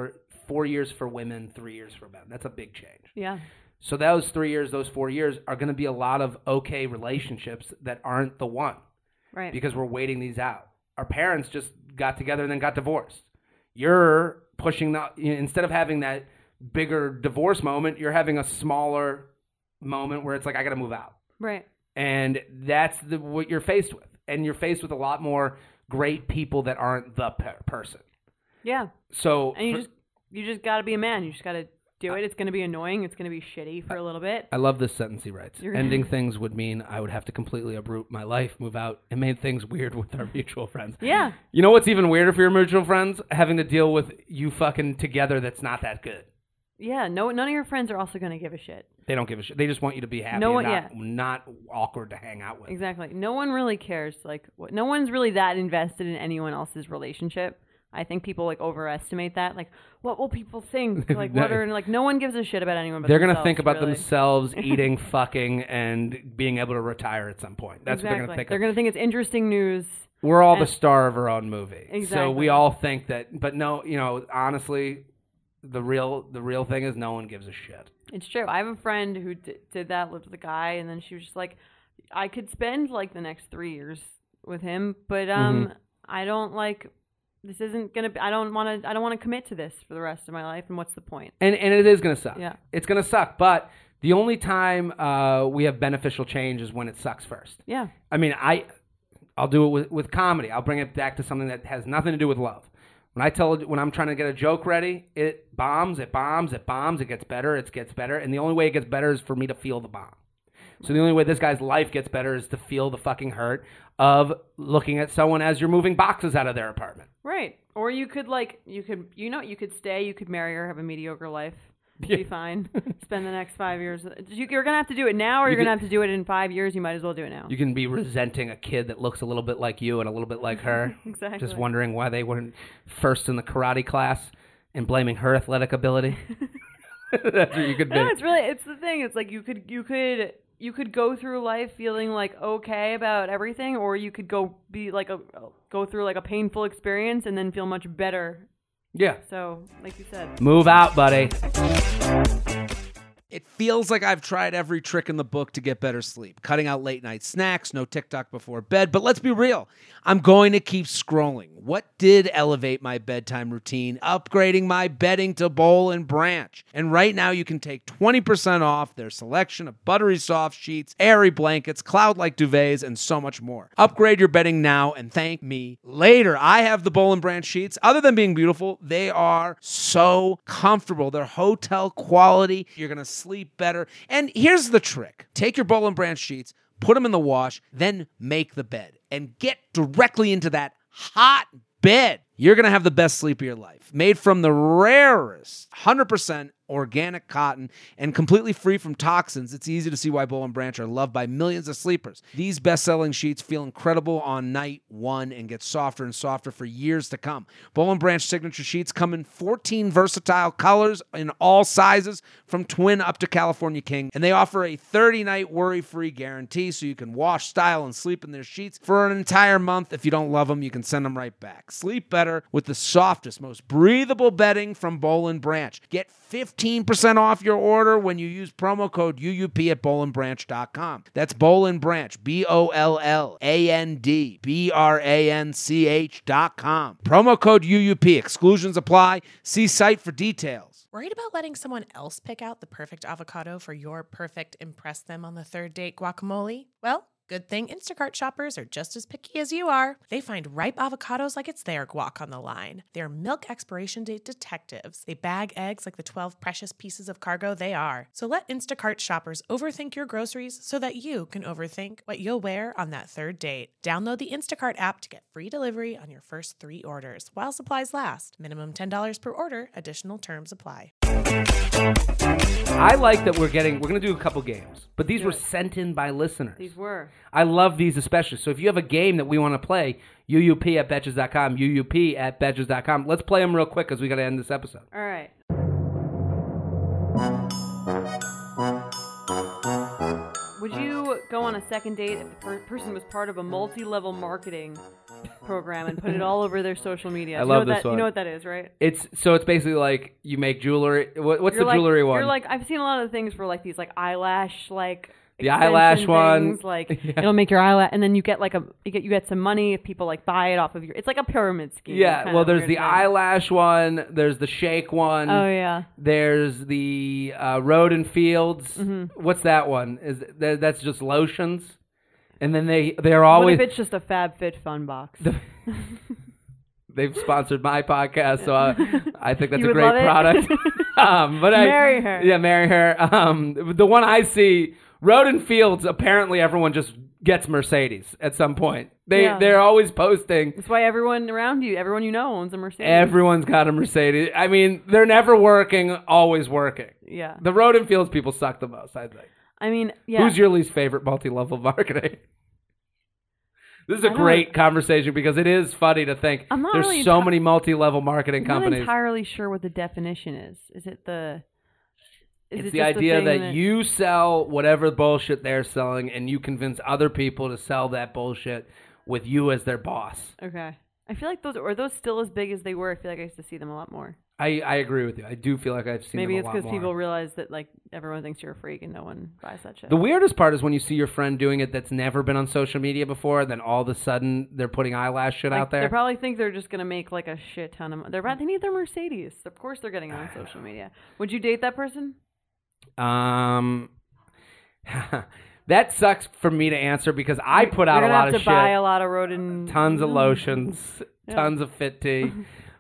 4 years for women, 3 years for men. That's a big change. Yeah. So those 3 years, those 4 years are going to be a lot of okay relationships that aren't the one. Right. Because we're waiting these out. Our parents just got together and then got divorced. You're pushing instead of having that bigger divorce moment, you're having a smaller moment where it's like, I got to move out. Right. And that's what you're faced with. And you're faced with a lot more great people that aren't the person. Yeah. So and you just got to be a man. You just got to do it. It's going to be annoying. It's going to be shitty for a little bit. I love this sentence he writes. Ending things would mean I would have to completely uproot my life, move out. It made things weird with our mutual friends. Yeah. You know what's even weirder for your mutual friends? Having to deal with you fucking together that's not that good. Yeah. No, none of your friends are also going to give a shit. They don't give a shit. They just want you to be happy not awkward to hang out with. Exactly. No one really cares. Like, no one's really that invested in anyone else's relationship. I think people like overestimate that. Like, what will people think? Like, no one gives a shit about anyone. But they're gonna think about themselves eating, fucking, and being able to retire at some point. That's what they're gonna think. They're gonna think it's interesting news. We're all the star of our own movie. Exactly. So we all think that. But no, honestly, the real thing is no one gives a shit. It's true. I have a friend who did that, lived with a guy, and then she was just like, I could spend like the next 3 years with him, but I don't like. This isn't gonna. I don't want to commit to this for the rest of my life. And what's the point? And it is gonna suck. Yeah, it's gonna suck. But the only time we have beneficial change is when it sucks first. Yeah. I mean, I'll do it with comedy. I'll bring it back to something that has nothing to do with love. When I'm trying to get a joke ready, it bombs. It gets better. It gets better. And the only way it gets better is for me to feel the bomb. So the only way this guy's life gets better is to feel the fucking hurt of looking at someone as you're moving boxes out of their apartment. Right. Or you could stay, you could marry her, have a mediocre life. Be fine. Spend the next 5 years. You're going to have to do it now, or you're going to have to do it in 5 years. You might as well do it now. You can be resenting a kid that looks a little bit like you and a little bit like her. Exactly. Just wondering why they weren't first in the karate class and blaming her athletic ability. That's what you could be. No, it's the thing. It's like you could go through life feeling like okay about everything, or you could go through like a painful experience and then feel much better. Yeah. So, like you said, move out, buddy. It feels like I've tried every trick in the book to get better sleep. Cutting out late night snacks, no TikTok before bed. But let's be real. I'm going to keep scrolling. What did elevate my bedtime routine? Upgrading my bedding to Boll and Branch. And right now you can take 20% off their selection of buttery soft sheets, airy blankets, cloud-like duvets, and so much more. Upgrade your bedding now and thank me later. I have the Boll and Branch sheets. Other than being beautiful, they are so comfortable. They're hotel quality. You're going to sleep better. And here's the trick. Take your Boll and Branch sheets, put them in the wash, then make the bed and get directly into that hot bed. You're going to have the best sleep of your life. Made from the rarest 100% organic cotton and completely free from toxins, it's easy to see why Boll & Branch are loved by millions of sleepers. These best-selling sheets feel incredible on night one and get softer and softer for years to come. Boll & Branch signature sheets come in 14 versatile colors in all sizes, from twin up to California king, and they offer a 30-night worry-free guarantee, so you can wash, style, and sleep in their sheets for an entire month. If you don't love them, you can send them right back. Sleep better with the softest, most breathable bedding from Boll & Branch. Get 15% off your order when you use promo code UUP at bollandbranch.com. That's Boll & Branch, BOLLANDBRANCH.com. Promo code UUP. Exclusions apply. See site for details. Worried about letting someone else pick out the perfect avocado for your perfect impress them on the third date guacamole? Well, good thing Instacart shoppers are just as picky as you are. They find ripe avocados like it's their guac on the line. They're milk expiration date detectives. They bag eggs like the 12 precious pieces of cargo they are. So let Instacart shoppers overthink your groceries so that you can overthink what you'll wear on that third date. Download the Instacart app to get free delivery on your first 3 orders while supplies last. Minimum $10 per order. Additional terms apply. I like that we're going to do a couple games, but these were sent in by listeners. These were. I love these especially. So if you have a game that we want to play, UUP at Betches.com, UUP at Betches.com. Let's play them real quick because we got to end this episode. All right. Would you go on a second date if the person was part of a multi-level marketing program and put it all over their social media? I love this one. You know what that is, right? It's basically like you make jewelry. What's the jewelry one? You're like, I've seen a lot of things for like these like eyelash like the eyelash one. Things, like it'll make your eyelash, and then you get like you get some money if people like buy it off of your. It's like a pyramid scheme. Yeah. Well, there's the eyelash one. There's the shake one. Oh yeah. There's the Road and Fields. Mm-hmm. What's that one? That's just lotions, and then they're always. What if it's just a FabFitFun box? They've sponsored my podcast, so I think that's You a would great love it? product. Marry her. Yeah, marry her. The one I see, Road and Fields, apparently everyone just gets Mercedes at some point. They're always posting. That's why everyone around you, everyone you know owns a Mercedes. Everyone's got a Mercedes. I mean, they're never working, always working. Yeah. The Road and Fields people suck the most, I think. I mean, yeah. Who's your least favorite multi-level marketing? This is a great conversation because it is funny to think there's really so many multi-level marketing companies. I'm not entirely sure what the definition is. Is it the... It's the idea that you sell whatever bullshit they're selling and you convince other people to sell that bullshit with you as their boss. Okay. I feel like those still as big as they were. I feel like I used to see them a lot more. I agree with you. I do feel like I've seen them a lot more. Maybe it's because people realize that like everyone thinks you're a freak and no one buys that shit. The weirdest part is when you see your friend doing it that's never been on social media before, and then all of a sudden they're putting eyelash shit out there. They probably think they're just going to make like a shit ton of money. They need their Mercedes. Of course they're getting it on social media. Would you date that person? That sucks for me to answer because I put out a lot of shit. You're going to have to buy a lot of Rodin. Tons of lotions, tons of Fit Tea.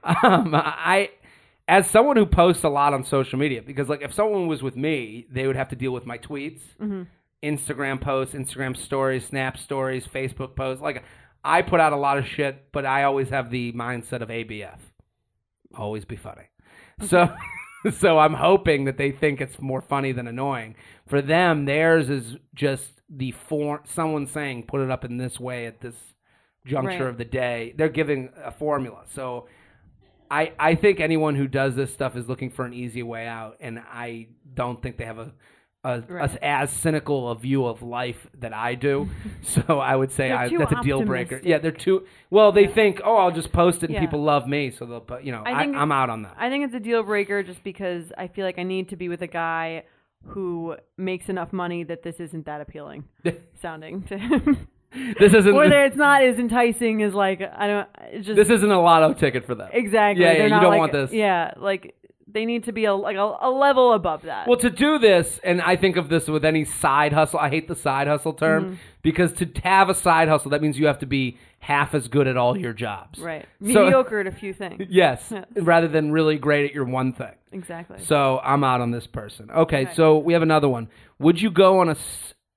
As someone who posts a lot on social media, because like if someone was with me, they would have to deal with my tweets, Instagram posts, Instagram stories, Snap stories, Facebook posts. Like I put out a lot of shit, but I always have the mindset of ABF. Always be funny. Okay. So I'm hoping that they think it's more funny than annoying. For them, theirs is just someone saying, put it up in this way at this juncture of the day. They're giving a formula. So I think anyone who does this stuff is looking for an easy way out, and I don't think they have as cynical a view of life that I do. So I would say that's a deal breaker. Yeah, they're too. Well, they think, I'll just post it and people love me, so they'll put. I'm out on that. I think it's a deal breaker just because I feel like I need to be with a guy who makes enough money that this isn't that appealing sounding to him. This isn't, or that it's not as enticing as like I don't. It's just, this isn't a lotto ticket for them. Exactly. Yeah, you don't want this. Yeah, like they need to be a level above that. Well, to do this, and I think of this with any side hustle. I hate the side hustle term because to have a side hustle, that means you have to be half as good at all your jobs. Right. Mediocre at a few things. Yes. Rather than really great at your one thing. Exactly. So I'm out on this person. Okay, so we have another one. Would you go on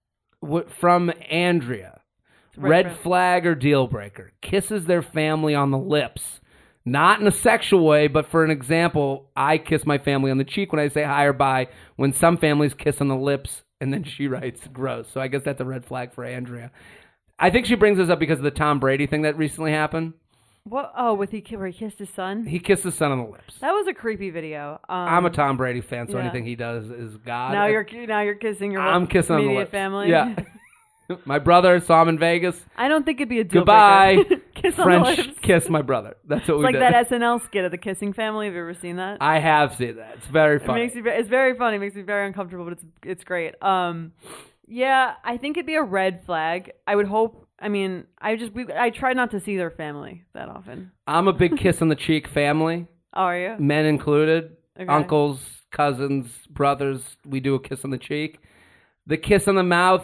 from Andrea. Red flag or deal breaker. Kisses their family on the lips. Not in a sexual way, but for an example, I kiss my family on the cheek when I say hi or bye, when some families kiss on the lips, and then she writes, gross. So I guess that's a red flag for Andrea. I think she brings this up because of the Tom Brady thing that recently happened. What? Oh, where he kissed his son? He kissed his son on the lips. That was a creepy video. I'm a Tom Brady fan, so yeah. anything he does is God. Now you're kissing your I'm kissing on the immediate lips. family. Yeah. My brother saw him in Vegas. I don't think it'd be a deal Goodbye. breaker. Kiss French on the lips. kiss my brother. That's what It's we like did. that SNL skit of the kissing family. Have you ever seen that? I have seen that. It's very funny. It's very funny. It makes me very uncomfortable, but it's great. Yeah, I think it'd be a red flag. I would hope. I mean, I try not to see their family that often. I'm a big kiss on the cheek family. Oh, are you? Men included. Okay. Uncles, cousins, brothers. We do a kiss on the cheek. The kiss on the mouth.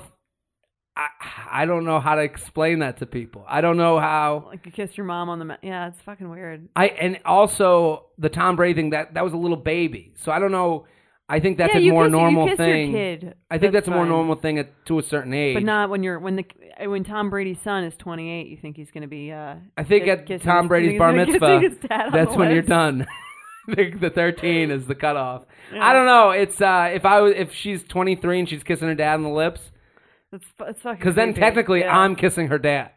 I don't know how to explain that to people. I don't know how. Like you kiss your mom on the mouth. Yeah, it's fucking weird. And also the Tom Brady thing, that was a little baby. So I don't know. I think that's a more normal you kiss thing. Your kid. I think that's a more fine. normal thing to a certain age. But not when Tom Brady's son is 28. You think he's going to be? I think at Tom Brady's bar mitzvah, that's when you're done. The 13 is the cutoff. Yeah. I don't know. It's if she's 23 and she's kissing her dad on the lips. It's fucking. Because then creepy. technically Yeah. I'm kissing her dad.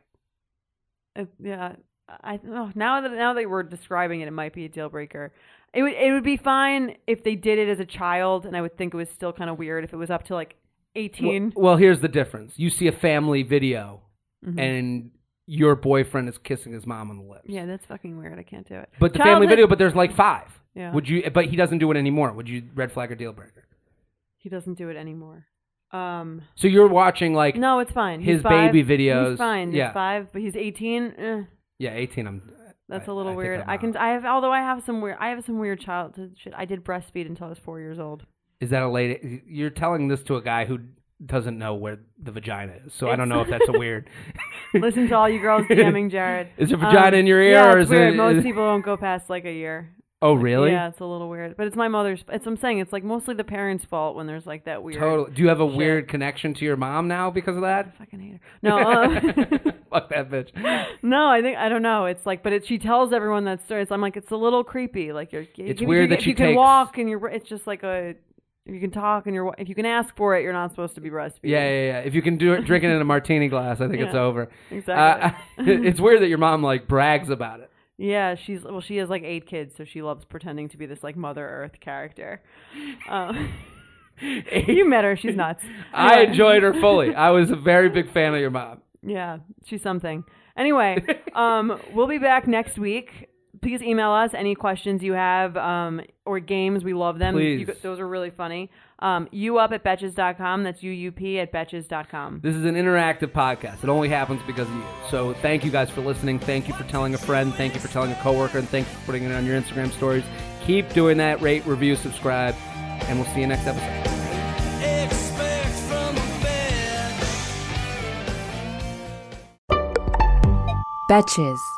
Yeah, now that we're describing it, it might be a deal breaker. It would be fine if they did it as a child, and I would think it was still kind of weird if it was up to like 18. Well, here's the difference. You see a family video, and your boyfriend is kissing his mom on the lips. Yeah, that's fucking weird. I can't do it. But the family video, but there's like 5. Yeah. Would you? But he doesn't do it anymore. Would you red flag or deal breaker? He doesn't do it anymore. So you're watching like no, it's fine. His He's 5. baby videos. He's fine. Yeah. He's 5, but he's 18. Yeah, 18. That's a little I weird. I have some weird childhood shit. I did breastfeed until I was 4 years old. Is that a lady? You're telling this to a guy who doesn't know where the vagina is, so I don't know if that's a weird. Listen to all you girls DMing Jared. Is your vagina in your ear? Yeah, or it's is weird. it? Most people don't go past like a year. Oh, really? Yeah, it's a little weird. But it's my mother's. It's what I'm saying. It's like mostly the parents' fault when there's like that weird. Totally. Do you have a shit. weird connection to your mom now because of that? I fucking hate her. No. Fuck that bitch. No, I don't know. It's like, but she tells everyone that story. So I'm like, it's a little creepy. Like It's weird that she you can takes- walk and it's just like if you can talk and if you can ask for it, you're not supposed to be breastfeeding. Yeah. If you can do it, drink it in a martini glass, I think it's over. Exactly. It's weird that your mom like brags about it. Yeah, she has like 8 kids, so she loves pretending to be this like Mother Earth character. You met her; she's nuts. I Anyway. enjoyed her fully. I was a very big fan of your mom. Yeah, she's something. Anyway, we'll be back next week. Please email us any questions you have or games. We love them. Please. Those are really funny. YouUp@Betches.com. That's UUP@Betches.com. This is an interactive podcast. It only happens because of you. So thank you guys for listening. Thank you for telling a friend. Thank you for telling a coworker. And thank you for putting it on your Instagram stories. Keep doing that. Rate, review, subscribe. And we'll see you next episode. Expect from a bed. Betches.